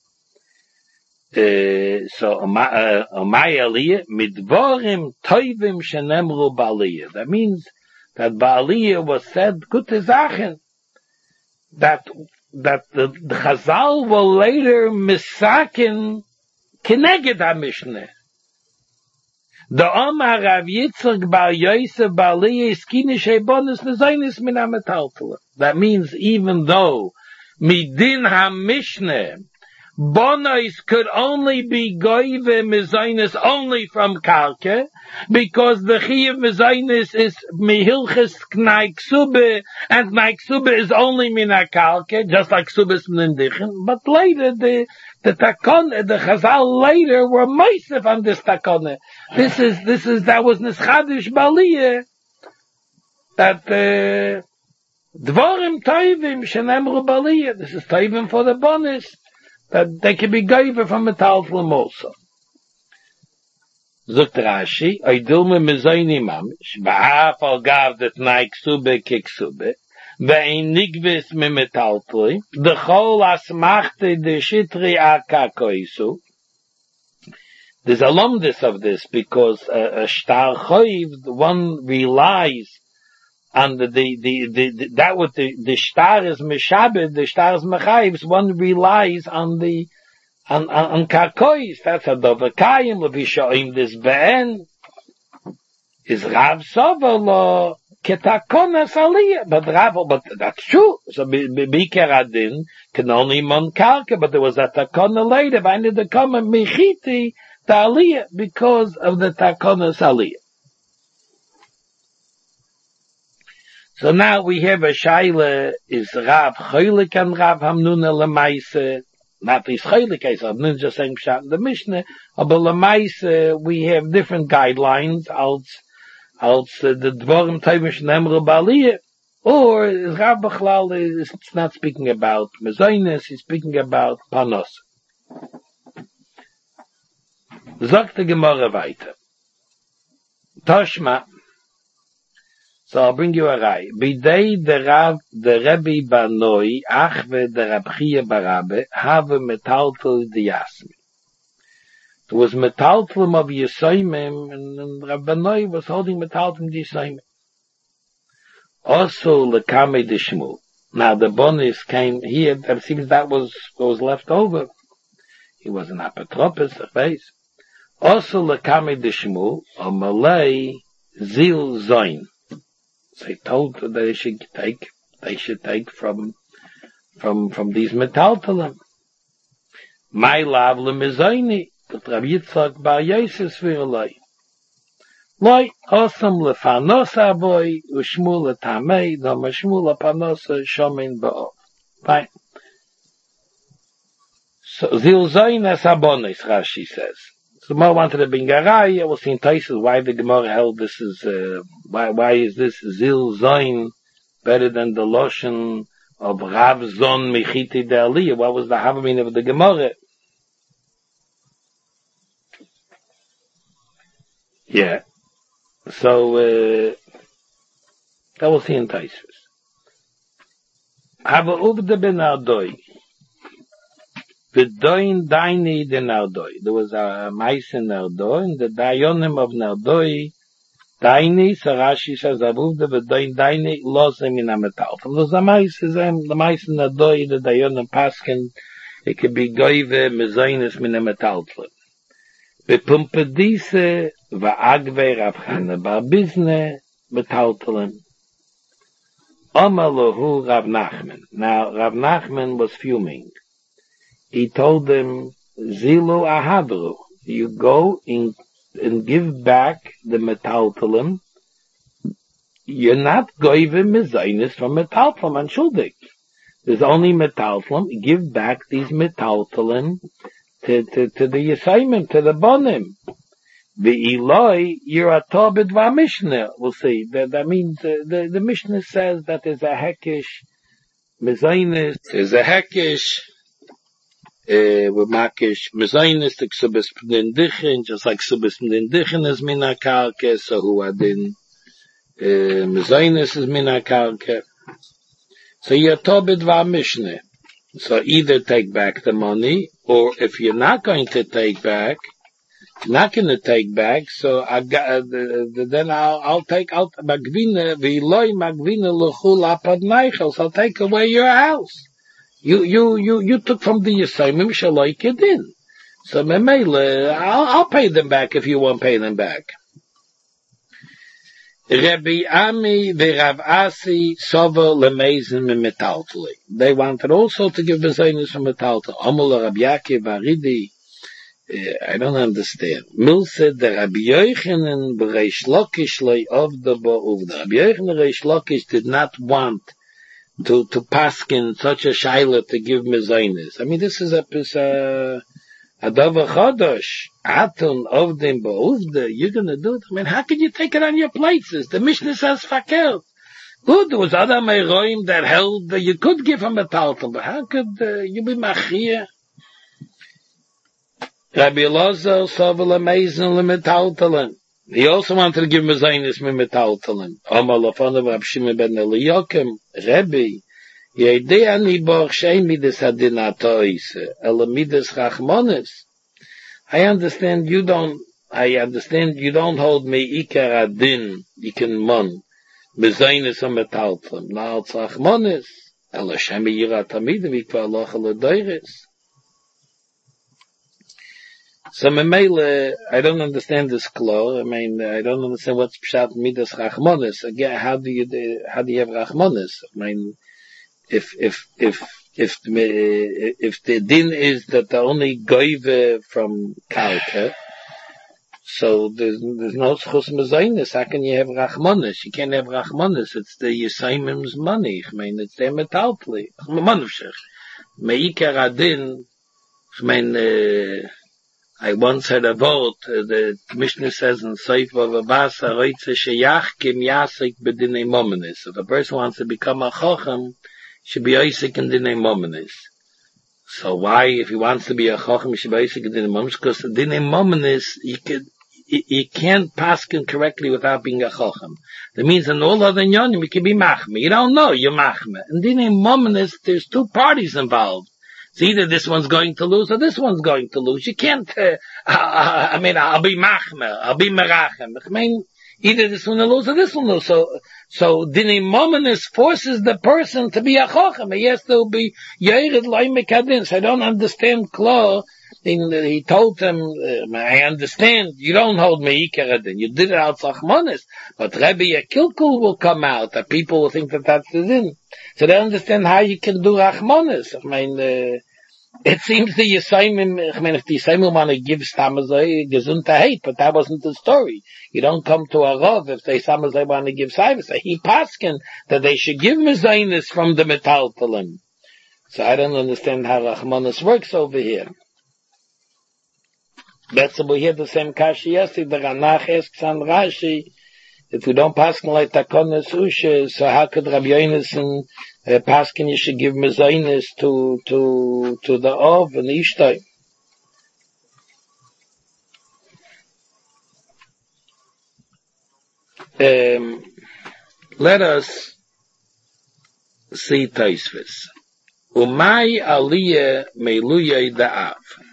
Uh, so, Umay Aliyah, Midvorim Toivim Shenemru Ba'aliyah. That means that Ba'aliyah was said, Gute Sachen, that, that the, the Chazal will later misaken Keneged HaMishneh. The Omar Rav Yitzchak Bar Yosef Ba'aliyah is Kinish Ebonis Nezainis Min HaMetaltala. That means even though Midin HaMishneh Bonois could only be goive mezainis only from Karke, because the Chiyuv mezainis is mihilches knai ksube, and knai ksube is only mina Karke, just like ksube is mindichen. But later, the, the takone, the Chazal later were meisef on this takone. This is, this is, that was nischadish baliyah, that, uh, dvorim toivim shenemru baliyah. This is toivim for the bonus, that they can be given from metaltalum also. Zogt Rashi, Oidilme mezayni mamish, ba'af al gav det nai ksube ke ksube, ve'in nigvis me metaltali, the chol asmachte de shitri aka koisu. There's a lumdis of this, because a, a shtar choiv, one relies on the, the, the, the, the that what the, the shtar is meshabed, the shtar is mechayiv, one relies on the, on, on, on karkois. That's a dovakayim, levishoim this be'en, is Rav Sovolo, ketakonas aliyah, but Rav, but that's true. So, Biker Adin can only mon karka, but there was a takona later, I need to come and mechiti the aliyah, because of the takonas aliyah. So now we have a shaila, is Rav Cholik and Rav Hamnuna Lemaise, not is Cholik, is Hamnuna just saying Pshat in the Mishnah, but Lemaise, we have different guidelines, als, als uh, the Dvorim Taimish Nemru Baliyah, or is Rav Bechlal is it's not speaking about Mezainis, he's speaking about Panos. Sagt the Gemara weiter. Toshma, so I'll bring you a rai. Bidei the Rav, the Rebbe Banoi, Achve the Rabchia Barabe, have metaltel diasmi. It was metaltelum of Yesoimim, and Rav Banoi was holding metaltelum Yesoimim. Also, lekame de Shmuel. Now the bonus came here, it seems that was what was left over. He was an apotropos, the face. Also, lekame de Shmuel, a Malay zil zoin. So he told that they should take, they should take from, from, from these metaltalem. My love lemizaini, but Rav Yitzchak bar Yosef virulai. Loi, osam lefanos aboy, ushmul letamei, no mashmul lepanosa shomin ba'ov. Fine. So, zil zoin es abonis, Rashi says. So the Gemara wanted to bring a raya. We'll see in Taisus why the Gemara held this is, uh, why, why is this Zil Zoin better than the Loshen of Rav Zon Mechiti de Aliyah? What was the Havamin of the Gemara? Yeah. So, uh, that we'll see in Taisus. Hava Uvda ben Ardoi. V'doin daini de Nardoi. There was a mice in Nardoi, and the dayonim of Nardoi, daini, so Rashi says, avuvda v'doin daini, losem in a metal. From those mice, the mice in Nardoi, the dayonim paskin, it could be goive, mezainis min a metal. V'pumpedise, v'agve Rav bar bizne, metaltalem. Omalahu Rav Nachman. Now, Rav Nachman was fuming. He told them, Zilu ahadru, you go in, and give back the metaltalem. You're not goive mezainis from metaltalem and shuldik. There's only metaltalem. Give back these metaltalem to, to, to the Yisayim, to the Bonim. The Eloi, you're a Tobit va Mishnah. We'll see. That, that means, uh, the, the Mishnah says that there's a hekish mezainis, there's a hekish, Uh, with makish mezainis to ksubis p'dindichin, just like ksubis p'dindichin is mina karke, so who adin uh, mezainis is mina karke. So you're tobit va mishneh. So either take back the money, or if you're not going to take back, not going to take back, so I got, uh, the, the, then I'll, I'll take out magvina, v'iloi magvina l'chul apad neichel, so I'll take away your house. You, you, you, you took from the Yisayimim Shalai Kedin. So, Memele, I'll, I'll pay them back if you won't pay them back. Rabbi Ami v'Rav Asi Sover Lemezin Metaltuli. They wanted also to give Bezainis from Metaltuli. Amul Rabbi Yaakov Aridi. I don't understand. Milse the Rabbi Yochanan b'Reish Lakish lei of the Ba'uvda. Rabbi Yochanan Reish Lakish did not want to to paskin such a shaila to give mezainis. I mean, this is a a a davar chadash. Atun of them ba'uvda. You're gonna do it. I mean, how can you take it on your places? The Mishnah says fakel. Good, there was other meiroim that held that you could give him a talton, but how could uh, you be machia? Rabbi Elazar savel amazing lemetaltalen. He also wanted to give mezainis metaltalen. Amar lafanav Rab Shimon ben Eliyakim, Rebbe, yedei ani bar shein midas hadinatois, ela midas chachmonis. I understand you don't, I understand you don't hold me ikar adin, ikan mon, mezainis metaltalen. Now chachmonis, ela shemi yirat hamid, vikvar loch aledoiris. So, Memele, I don't understand this klo. I mean, I don't understand what's pshat midas rachmonis. Again, how do you, how do you have rachmonis? I mean, if, if, if, if, if the din is that the only goive from kalka, So there's, there's no schus mezainis. How can you have rachmanis? You can't have rachmanis. It's the Yisaimim's money. I mean, it's their metaltli. Manufshech. Meikar adin, I mean, uh, I once had a vote, uh, the Mishnah says in Seif of Abasa, Reitze sheyach kim yasik bedinei momenis. If a person wants to become a chochem, should be Isaac in dinei momenis. So why, if he wants to be a chochem, he should be Isaac in dinei momenis? Because the dinei momenis, you could, you can't paskin correctly without being a chochem. That means in all other nyonim, you can be machme. You don't know, you're machme. In dinei momenis, there's two parties involved. It's either this one's going to lose or this one's going to lose. You can't, uh, uh, I mean, I'll be machme, I'll be merachem. I mean, either this one will lose or this one will lose. So, so, dinei momenis forces the person to be a chochem. He has to be yered loy mekadin. So I don't understand Klo. He told him, uh, I understand, you don't hold me ikeradin. You did it out zachmonis. But Rebbe Yakilkul will come out, that people will think that that's the din. So they understand how you can do rachmonis. I mean, uh, it seems the Yisaimim, I mean, if the Yisaimim want to give Samazai Gesundheit, but that wasn't the story. You don't come to a Rav if they Samazai want to give Saivas. He paskin that they should give Mezainis from the Metaltalim. So I don't understand how Rachmanis works over here. That's we hear the same kashi yesterday. The Ranach asks on Rashi, if we don't paskin like Takonis Usha, so how could Rabbi Yonason uh, paskin you should give mezainis to to to the Ov and Ishtai? Um, let us see Taisvis. Umay aliyah meiluyah da'av.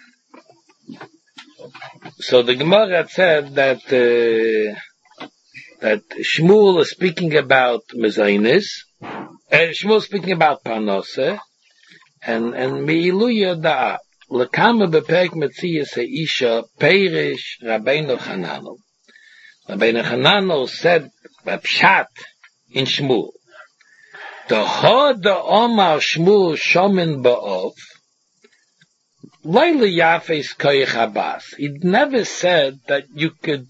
So the Gemara said that uh, that Shmuel is speaking about mezainis, and Shmuel is speaking about parnasa, and and meiluya da'av. Lekama bepek metziyas ha'isha peirish Rabbeinu Hananel. Rabbeinu Hananel said b'pshat in Shmuel. The hoda omar Shmuel shomin ba'ov. Laila Yafes Koyach Abbas. He never said that you could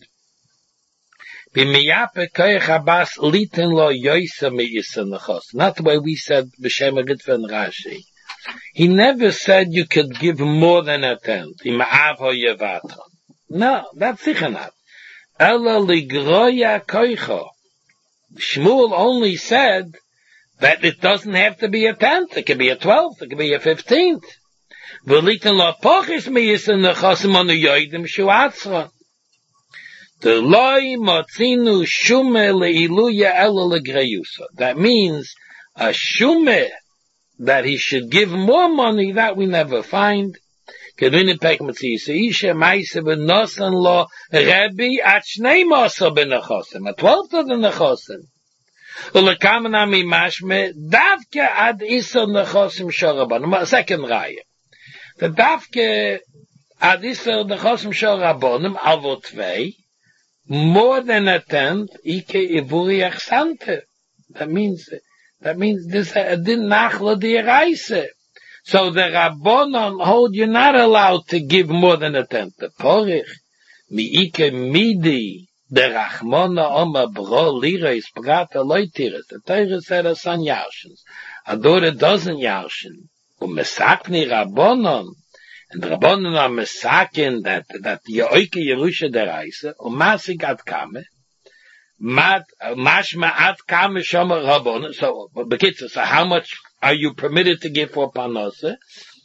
be miyape Koyach Abbas litin lo yoisa me'isa nechos. Not the way we said b'shem Ritva and Rashi. He never said you could give more than a tenth. Ima'av ho yevata. No, that's sicher not. Ela ligroya koicho. Shmuel only said that it doesn't have to be a tenth. It could be a twelfth. It could be a fifteenth. V'litin lo pochis miyisa nechosim onu yoidim shuatzra. The loy motzinu shume leiluya ela legreyusa. That means a shume that he should give more money, that we never find. Kedinin pek metziyisa isha ma'isa v'nosan lo rebi at shnei mosa b'nechosim. A twelfth of the nechosim. U'lekaman ami mashme davke ad isa nechosim shoraban. Second raya. The davke ad isa nechosim shorabanim avotvei more than a tenth ike ivuri achsante. That means that means this din nachla di'eraisa. So the Rabbonon hold you're not allowed to give more than a tenth. The porich mi ike midi the Rachmona oma bro lira is prata loitiris. The Torah said a son yarshins. A daughter doesn't yarshin. Umesakni Rabbonon. And the Rabbonon are mesakin that, that yoike Yerusha deraisa. Umasik ad kame. Mat, mashma ad kame shomer Rabbonon. So, bekitza, so how much are you permitted to give for parnasa?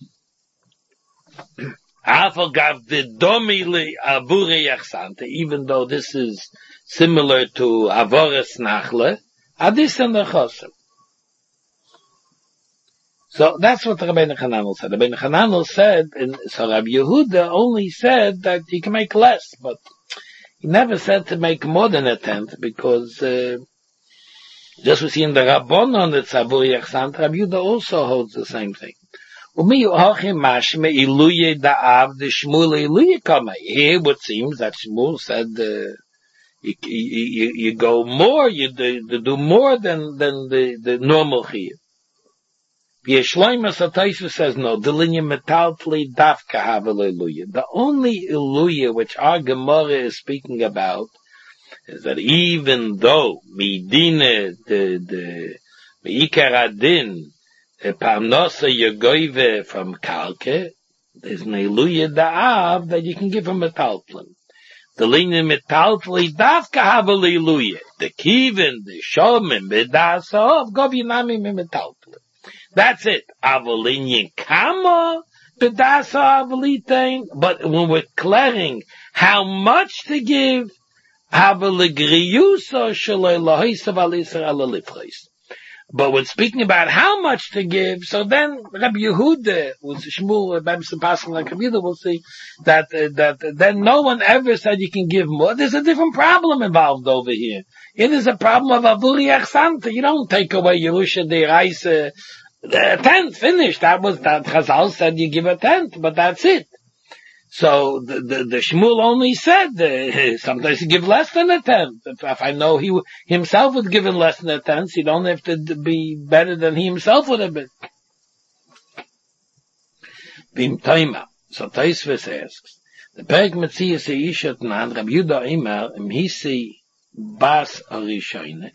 Even though this is similar to avoras nachle, adis and nechosim. So that's what Rabbeinu Hananel said. Rabbeinu Hananel said, and so Rabbi Yehuda only said that you can make less, but he never said to make more than a tenth, because uh, just we see in the Rabbonon that Tzavur Yachsant, Rabbi Yehuda also holds the same thing. Here it seems that Shmuel said uh, you, you, you go more, you do, you do more than, than the, the normal chiyuv. Yeshloima Sataisha says no. The linya metaltli dafka have hallelujah. The only hallelujah which our Gemara is speaking about is that even though midine the the meikar adin parnosa yagoive from kalke, there's an hallelujah da'av that you can give from metaltlin. The linya metaltli dafka have hallelujah. The kivin, the shomim, bedasov gov yinami metaltlin. That's it. Avalinian kama bedasa avalitain. But when we're clearing how much to give, avaligriyusa shalei lahisav alisar alalifchais. But when speaking about how much to give, so then Rabbi Yehuda, was Shmuel, Rabbi Pascal, like Rabbi Yehuda, will see that uh, that uh, then no one ever said you can give more. There's a different problem involved over here. It is a problem of avuri achsanta. You don't take away Yerusha deiraisa. The tenth finished. That was that Chazal said you give a tenth, but that's it. So the the, the Shmuel only said uh, sometimes you give less than a tenth. If, if I know he himself would give less than a tenth, you don't have to be better than he himself would have been. Bim Taima. So Taisves asks the Perek Metzias Eishat Nan Rabbi Yehuda Imer Im Hisi Bas Arishayne.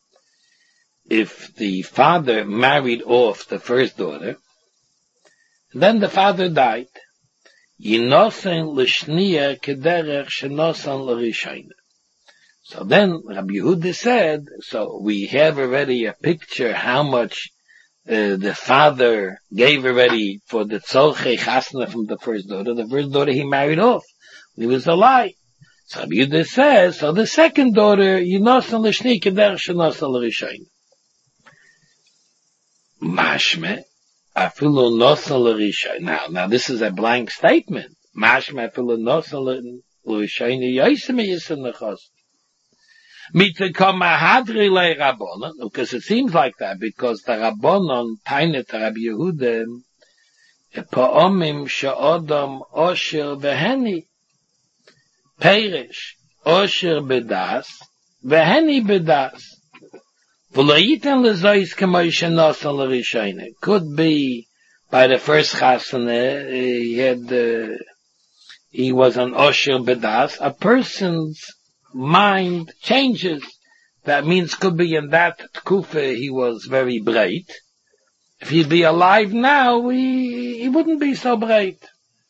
If the father married off the first daughter, then the father died. Yinosen l'shniya kederech shenosen l'rishayna. So then Rabbi Yehuda said, so we have already a picture how much uh, the father gave already for the tzolchei chasna from the first daughter. The first daughter he married off. He was alive. So Rabbi Yehuda says, so the second daughter, Yinosen l'shniya kederech shenosen l'rishayna. Mashme, afilu nosan l'rishayna. Now, now this is a blank statement. Mashme afilu nosan l'rishayna yosim yisin nechos. Mitzkom mahadri le Rabbanon, because it seems like that, because the Rabbanon tainet Rabbi Yehuda pa'omim she'odam osher veheni perish osher bedas veheni bedas. Could be by the first chasana, he had, uh, he was an osher bedas. A person's mind changes. That means could be in that tkufa he was very bright. If he'd be alive now, he, he wouldn't be so bright.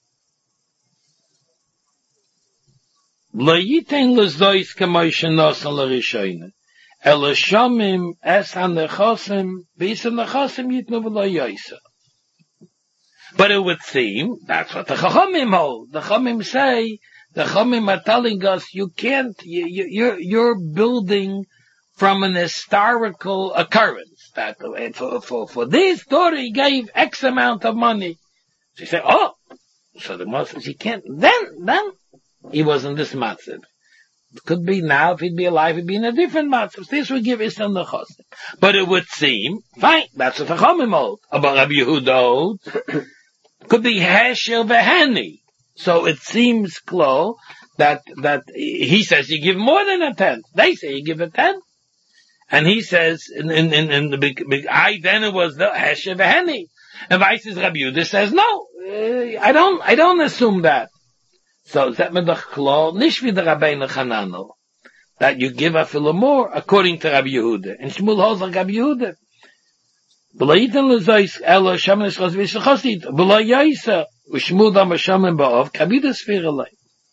Eloshamim es hanechosim, bis hanechosim yitnu v'lo yoisa. But it would seem that's what the Chachamim hold. The Chachamim say, the Chachamim are telling us you can't. You, you, you're you're building from an historical occurrence. That for for for this daughter he gave X amount of money. So you say, oh, so the Muslims he can't. Then then he was in this matzav. It could be now, if he'd be alive, he'd be in a different matzav. This would give Islam the chosim. But it would seem, fine, that's what the Chachamim hold. But Rabbi Yehuda holds, could be Hesher v'Heni. So it seems close that, that he says you give more than a tenth. They say you give a tenth. And he says, in, in, in, in the big, big, I, then it was the Hesher v'Heni. And Vice Rabbi Yehuda says, no, uh, I don't, I don't assume that. So that me doch klar, nicht wie der Rabbeinu Chananel, that you give a little more, according to Rabbi Yehuda. And Shmuel holds like Rabbi Yehuda. B'layiten l'zois, elo shaman ischos v'ishachosit, b'lo yaisa, u'shmuel dam shaman ba'ov, kabida sfirelei.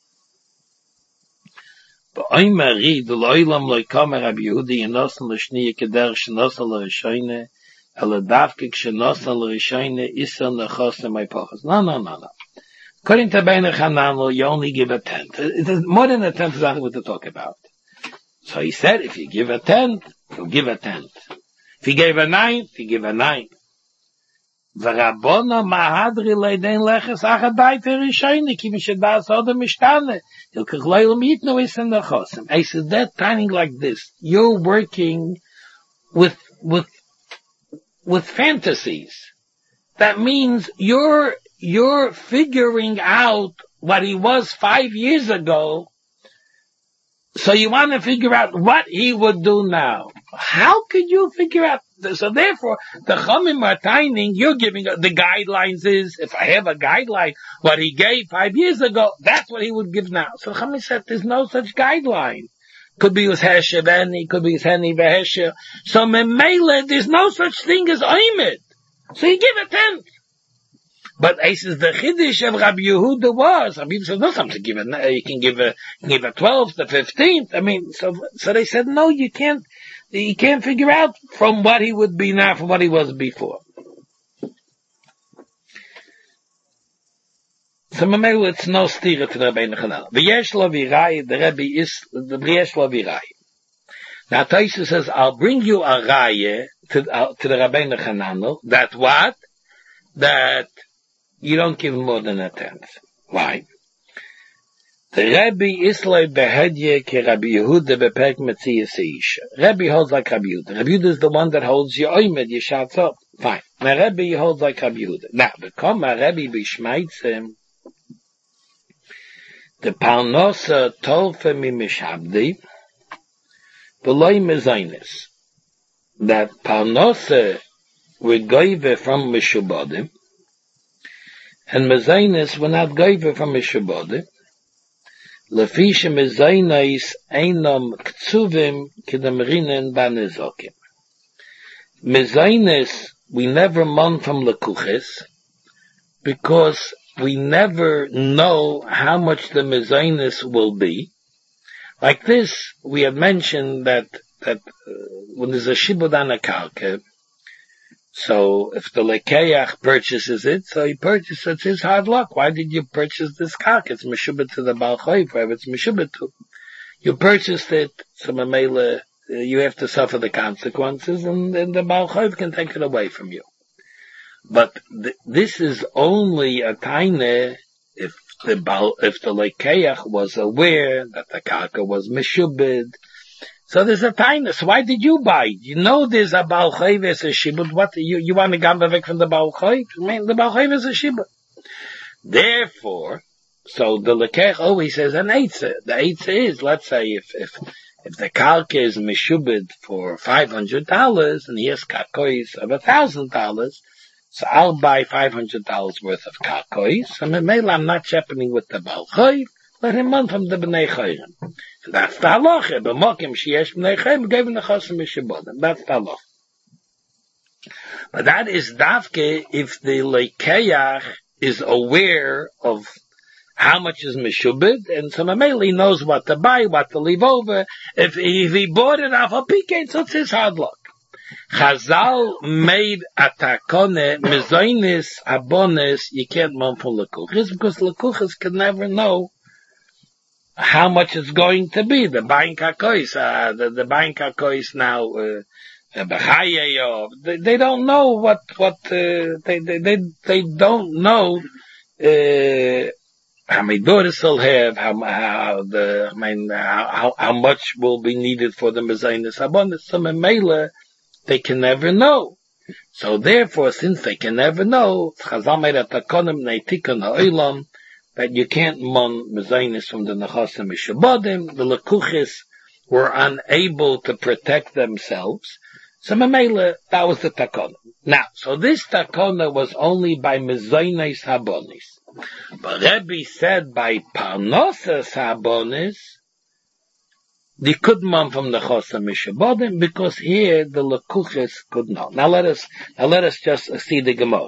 B'oy mari, d'lo'ilam lo'i kamer Rabbi Yehuda, yenosan l'shniya keder shenosan l'rishoyne, elo davke k'shenosan l'rishoyne, isa nechosan ma'ipachas. No, no, no, no. According to Rabbeinu Chananel, you only give a tenth. It is more than a tenth is nothing what to talk about. So he said, if you give a tenth, you give a tenth. If you gave a ninth, you give a ninth. V'rabbona mahadri leiden leches achad baite rishayne, ki mishadas odem mishtane. You'll kachloil mitnu is in the chosim. I said, that timing like this, you're working with, with, with fantasies. That means you're, you're figuring out what he was five years ago, so you want to figure out what he would do now. How could you figure out? So therefore, the Chomim are tining, you're giving, the guidelines is, if I have a guideline, what he gave five years ago, that's what he would give now. So Chomim said, there's no such guideline. Could be his Heshe Veni, could be his Heni Veheshe. So Memele, there's no such thing as Oimid. So you give a tenth. But I says the Chiddush of Rabbi Yehuda was, Rabbi Yehuda says, no, something to give a, you can give a, you can give a twelfth, the fifteenth. I mean, so, so they said, no, you can't, you can't figure out from what he would be now from what he was before. So Mamelu, it's no stira to the Rabbeinu Chananel. V'yesh lo v'rai, the Rebbe is, the v'yesh lo v'rai. Now Tosfos says, I'll bring you a raya to, uh, to the Rabbeinu Chananel, that what? That you don't give more than a tenth. Why? The Rebbe is like behedye ke Rabbi Yehuda beperk metziyas isha. Rebbe holds like Rabbi Yehuda. Rabbi Yehuda is the one that holds your oimed, your shuts up. Fine. Now Rebbe holds like Rabbi Yehuda. Now, the Koma Rebbe b'shmeitzim, the parnosa tolfe mi mishabdi, v'loi mezainis. That parnosa we goive from mishubodim, and mezainis were not goive from mishubodim. Lefisha mezainis einam ktsuvim kedamrinen banizokim. Mezainis we never mon from lekuches, because we never know how much the mezainis will be. Like this, we had mentioned that that uh, when there's a shibud on a karka, so if the lekeach purchases it, so he purchases, it's his hard luck. Why did you purchase this karka? It's meshubet to the Baal Chayv, wherever it's meshubet to. You purchased it, so mamela, uh, you have to suffer the consequences, and, and the Baal Chayv can take it away from you. But th- this is only a taine if the Baal, if the lekeach was aware that the karka was meshubet. So there's a tainus. Why did you buy it? You know there's a Baal Chayv, there's a shibud. What, you, you want to gamble back from the Baal Chayv? I mean, the Baal Chayv is a shibud. Therefore, so the lekech always says an eitzah. The eitzah is, let's say, if, if, if the karka is meshubed for five hundred dollars, and he has karkois of one thousand dollars, so I'll buy five hundred dollars worth of karkois, and maybe I'm not shepherding with the Baal Chayv. Let him run from the B'nai Chayim. So that's the halacha. B'mokim sheyesh B'nai Chayim, giving the chosim mishabodim. That's the halacha. But that is davke if the lekeach is aware of how much is meshubed, and so Mameli knows what to buy, what to leave over. If, if he bought it off a pike, so it's his hard luck. Chazal made a takone, mezoinis, abonis, you can't mom for lekuchis, because lekuchis can never know how much it's going to be. The buying kakois, uh, the, the buying kakois now, uh, uh, they, they don't know what, what, uh, they, they, they, they don't know, uh, how many daughters they'll have, how, how the, I mean, how, how much will be needed for the mezainis abundance. So memela, they can never know. So therefore, since they can never know, Chazal made a takonim neitikon ha'olam, that you can't mon mezainis from the nechasim mishabodim. The lekuchis were unable to protect themselves. So memela, that was the takona. Now, so this takona was only by mezainis habonis. But Rebbe said by parnosas habonis, they could mon from the nechasim mishabodim, because here the lekuchis could not. Now let us, now let us just see the Gemara.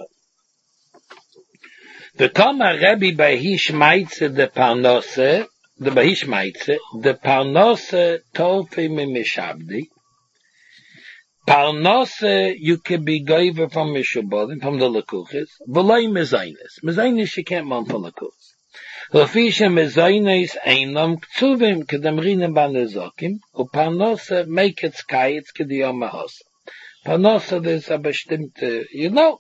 The Kama Rebbe by Hishmaitze the Parnose, the by Hishmaitze, the Parnose Tofi Mishabdi. Parnose, you can be given from Mishabodim, from the Lekuchis, V'loi Mezainis. Mezainis you can't mount from Lekuchis. Lefisha Mezainis Einam Ktsuvim Kedamrinim Banezokim, U Parnose make it sky, it's Kediyom Mahos. Parnose, there's a bestimmte, you know.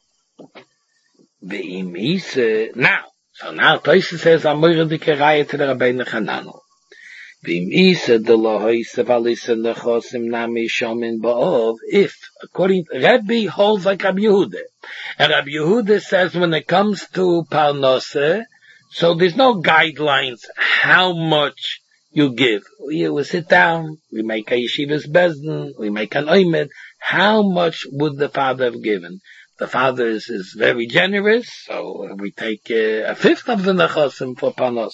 Now, so now Tosfos says Amora de Keraya to the Rabbeinu Chananel. V'im isa de lohoise valisa nechosim nami shomin ba'ov. If, according to Rebbe, holds like Rabbi Yehuda, and Rabbi Yehuda says when it comes to parnose, so there's no guidelines how much you give. We, we sit down, we make a yeshiva's bezdin, we make an oimed. how much would the father have given? The father is, is very generous, so we take uh, a fifth of the nechosim for panos.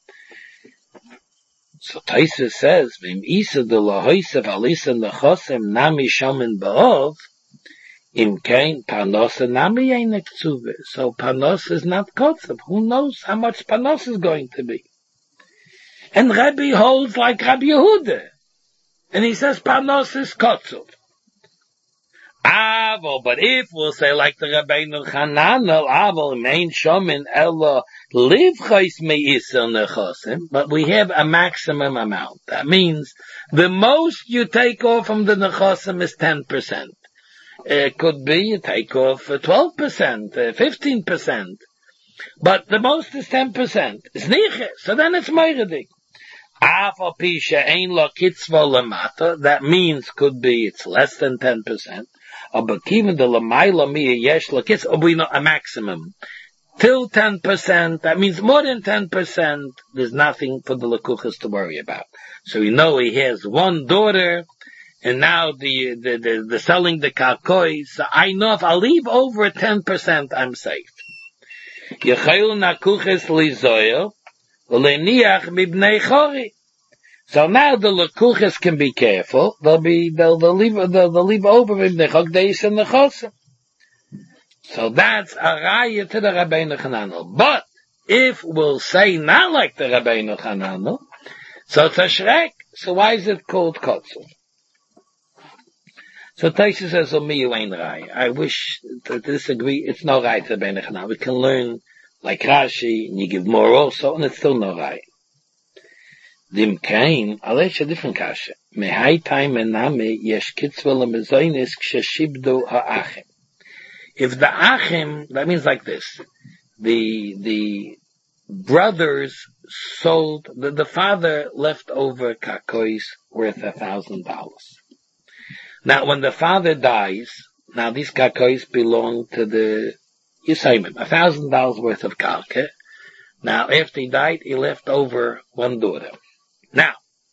So Taisa says, "V'im isa de lahoisev alisa nechosim nami shamin ba'ov, im kein panos nami einek tzuve." So panos is not kotzev. Who knows how much panos is going to be? And Rabbi holds like Rabbi Yehuda, and he says panos is kotzev. Aval, but if we'll say like the Rabbeinu Chananel, Aval main shomin ella livchais meisel nechosim, but we have a maximum amount. That means the most you take off from the nechosim is ten percent. It could be you take off twelve percent, fifteen percent, but the most is ten percent. It's niche, so then it's meiredig. Aval pisha ein lo kitzva lemata, that means could be it's less than ten percent. But even the lamayla miya yesh lakitz, we know a maximum till ten percent. That means more than ten percent. There's nothing for the lakuchas to worry about. So we know he has one daughter, and now the the the, the selling the karkoi. So I know if I leave over ten percent, I'm safe. Yechayil nakuches lizoyo uleniach mibnei chori. So now the lekuches can be careful. They'll be they'll they'll leave they'll, they'll leave over in the chokdeis and the chosim. So that's a raya to the Rabbeinu Chananel. But if we'll say not like the Rabbeinu Chananel, so it's a shrek. So why is it called kotzel? So Taisa says, "Oh me, you ain't raya." I wish to disagree. It's no raya to the Rabbeinu Chananel. We can learn like Rashi, and you give more also, and it's still no raya. Dim kain, alesh a different kasha. Mehai time ename yesh kitzvah lemezoinis ksheshibdu ha'achim. If the achim, that means like this: the the brothers sold, the, the father left over kakois worth a thousand dollars. Now, when the father dies, now these kakois belong to the Yisayimim, a thousand dollars worth of karka. Now, after he died, he left over one daughter. Now,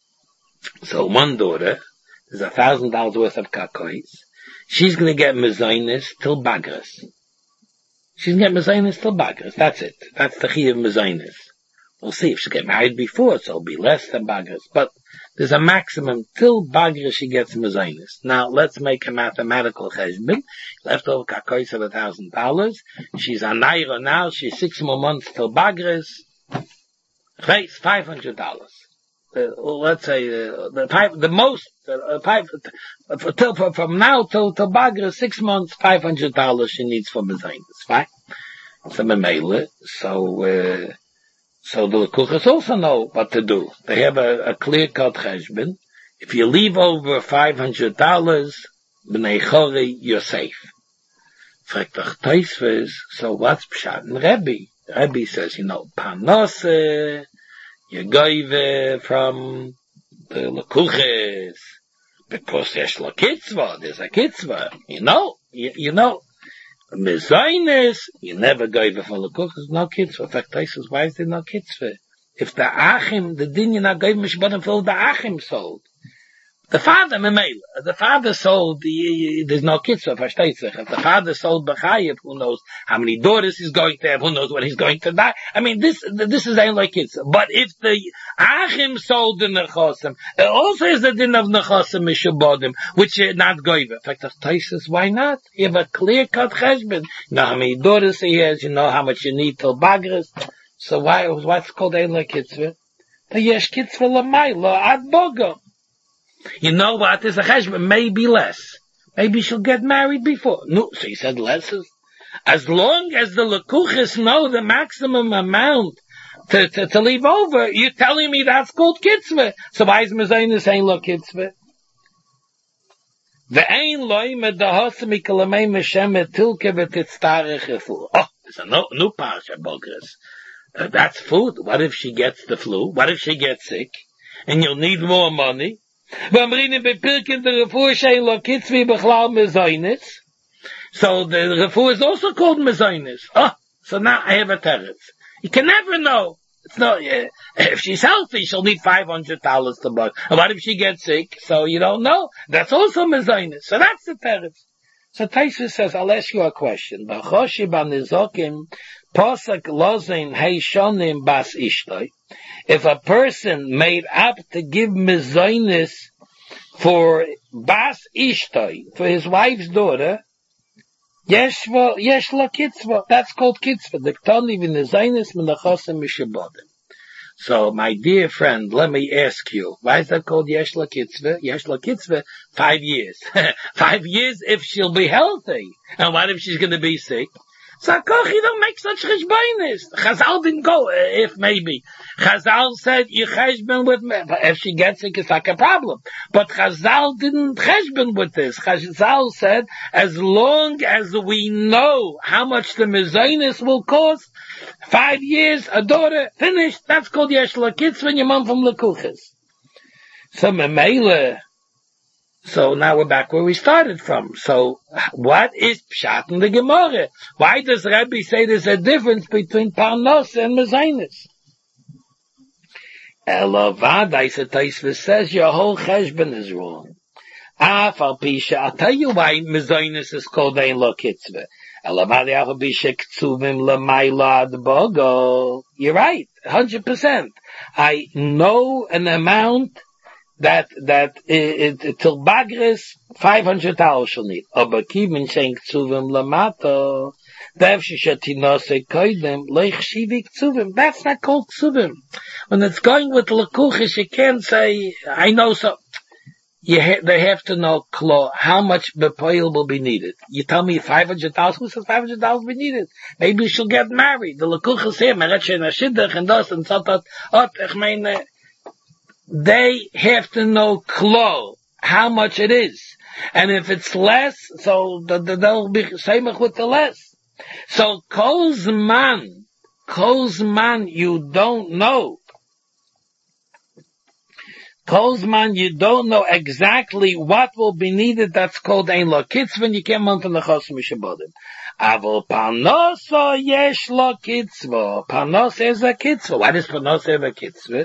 so one daughter, there's a thousand dollars worth of kakois. She's going to get mezainis till bagras. She's going to get mezainis till bagras. That's it. That's the chi of mezainis. We'll see if she get married before, so it'll be less than bagras. But there's a maximum till bagras she gets mezainis. Now, let's make a mathematical cheshbon. Leftover kakois of a thousand dollars. She's a naira now. She's six more months till bagras. Face five hundred dollars. Uh, let's say uh, the pipe, the most uh, pipe uh, till, from now till till Bagra, six months, five hundred dollars she needs for mezainis. Fine. So memela. So uh, so the lekuchas also know what to do. They have a, a clear cut cheshbon. If you leave over five hundred dollars, b'nei chori, you're safe. Fragt doch Tosfos, so what's pshat in Rebbe? Rebbe says, you know, panose. You gave from the lekuches because there's a kitzvah, there's a kitzvah, you know, you, you know, mezainis, you never gave from lekuches, no kitzvah. In fact, I says, why is there no kitzvah? If the achim, the din you not gave mishpanim for the achim sold. The father, the father sold, the, there's no kitzvah, versteht sich. If the father sold B'chayev, who knows how many daughters he's going to have, who knows when he's going to die. I mean, this, this is ain't like kitzvah. But if the Achim sold the Nechosim, it also is the din of Nechosim Mishabodim, which is not goiva. In fact, Tosfos, why not? You have a clear-cut cheshbon. You know how many daughters he has, you know how much you need till Bagras. So why, what's called ain't like kitzvah? The yesh kitzvah l'may, lo ad bogo. You know what? There's a cheshbon, maybe less. Maybe she'll get married before. No, so he said less. As long as the lekuches know the maximum amount to, to, to leave over, you're telling me that's called kitzvah. So why is mezainis ain't lo kitzvah? Ve'ein loy medahosem ikalamei meshem etilke v'titztarech efu. Oh, there's a no, new parsha bogres. Uh, that's food. What if she gets the flu? What if she gets sick? And you'll need more money? So the refuah is also called mezainis. Oh, so now I have a teretz. You can never know. It's not, uh, if she's healthy, she'll need five hundred dollars to buy. And what if she gets sick? So you don't know. That's also mezainis. So that's the teretz. So Taisa says, I'll ask you a question. B'choshi b'nizokim posek lozein heishonim bas ishtoi. If a person made up to give mezainis for bas ishtoi, for his wife's daughter, yesh vo, yesh la kitzvah. That's called kitzvah. Diktoni v'nezainis menachosim mishabodim. So, my dear friend, let me ask you, why is that called yesh la kitzvah? Yesh la kitzvah, five years. Five years if she'll be healthy. And what if she's going to be sick? So, Kochi, don't make such cheshbonis. Chazal didn't go, uh, if maybe. Chazal said, you cheshbon with me. But if she gets sick, it's like a problem. But Chazal didn't cheshbon with this. Chazal said, as long as we know how much the mezainis will cost, five years, a daughter, finished, that's called yesh la kitzvah, when your mom from lekuches. So, memele, so now we're back where we started from. So, what is pshat in the Gemara? Why does Rabbi say there's a difference between parnos and mezainis? Elavadai Taisva says your whole cheshbon is wrong. Afal pisha, I'll tell you why mezainis is called ein lo kitzvah. Elavadai afal pisha ktsuvim l'mayla ad bogo. You're right, one hundred percent. I know an amount that, that, it, it, till Bagris, five hundred dollars she'll need. Aber kivin shein ktsuvim lamato, dev shishatinose koidem, leich shivi ktsuvim. That's not called ktsuvim. When it's going with lekuchish, you can't say, I know so. You ha- they have to know, Klo, how much bepoil will be needed. You tell me five hundred dollars, who says five hundred dollars will be needed? Maybe she'll get married. The lekuchish here, meretche na shidduch, and das, and zatat, ot, ich meine, they have to know Klo, how much it is. And if it's less, so the, the, they'll be samech with the less. So, Kozman, Kozman, you don't know. Kozman, you don't know exactly what will be needed. That's called ein lo kitzvah, you can't mount on the chosim mishabodim. Avol panoso yesh lo kitzvah. Panos is a kitzvah. Why does panos have a kitzvah?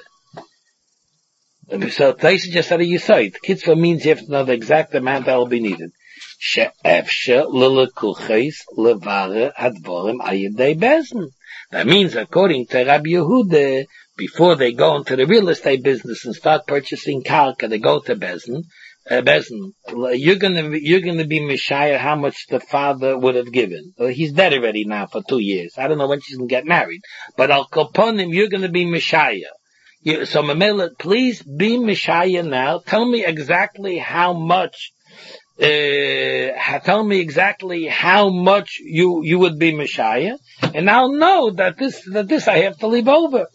So Taisa just said a yisoid. Kitzvah means you have to know the exact amount that will be needed. She'efshe l'lekuches levare hadvorim ayidei bezin. That means, according to Rabbi Yehuda, before they go into the real estate business and start purchasing karka, they go to bezin. Uh, bezin, you're gonna you're gonna be mishaya how much the father would have given. Well, he's dead already now for two years. I don't know when she's gonna get married, but I'll upon him. You're gonna be mishaya. You, so, Mamela, please be Mishaya now. Tell me exactly how much, uh, tell me exactly how much you, you would be Mishaya, and I'll know that this, that this I have to leave over.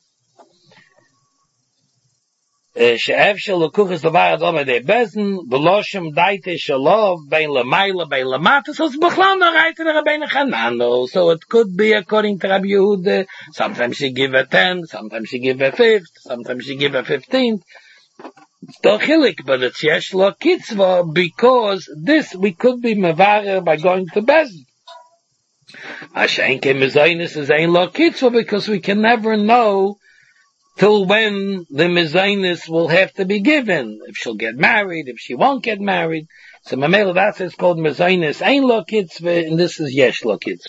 She'ev shel-lekuches levar adom edei bezin, v'loshem daite shalov, bein l'mayla, bein l'mata, so it's b'chlan n'araita l'Rabbeinu Chanano. So it could be according to Rabbi Yehuda, sometimes she give a ten, sometimes she give a fifth, sometimes she give a fifteenth. It's still chilik, but it's yesh lo kitzvah, because this we could be mevarer by going to bezin. Ashenke mezainis is ein lo kitzvah, because we can never know till when the mezainis will have to be given. If she'll get married, if she won't get married. So Mamela, that's it's called mezainis ein lo kitzvah, and this is yesh lo kitzvah.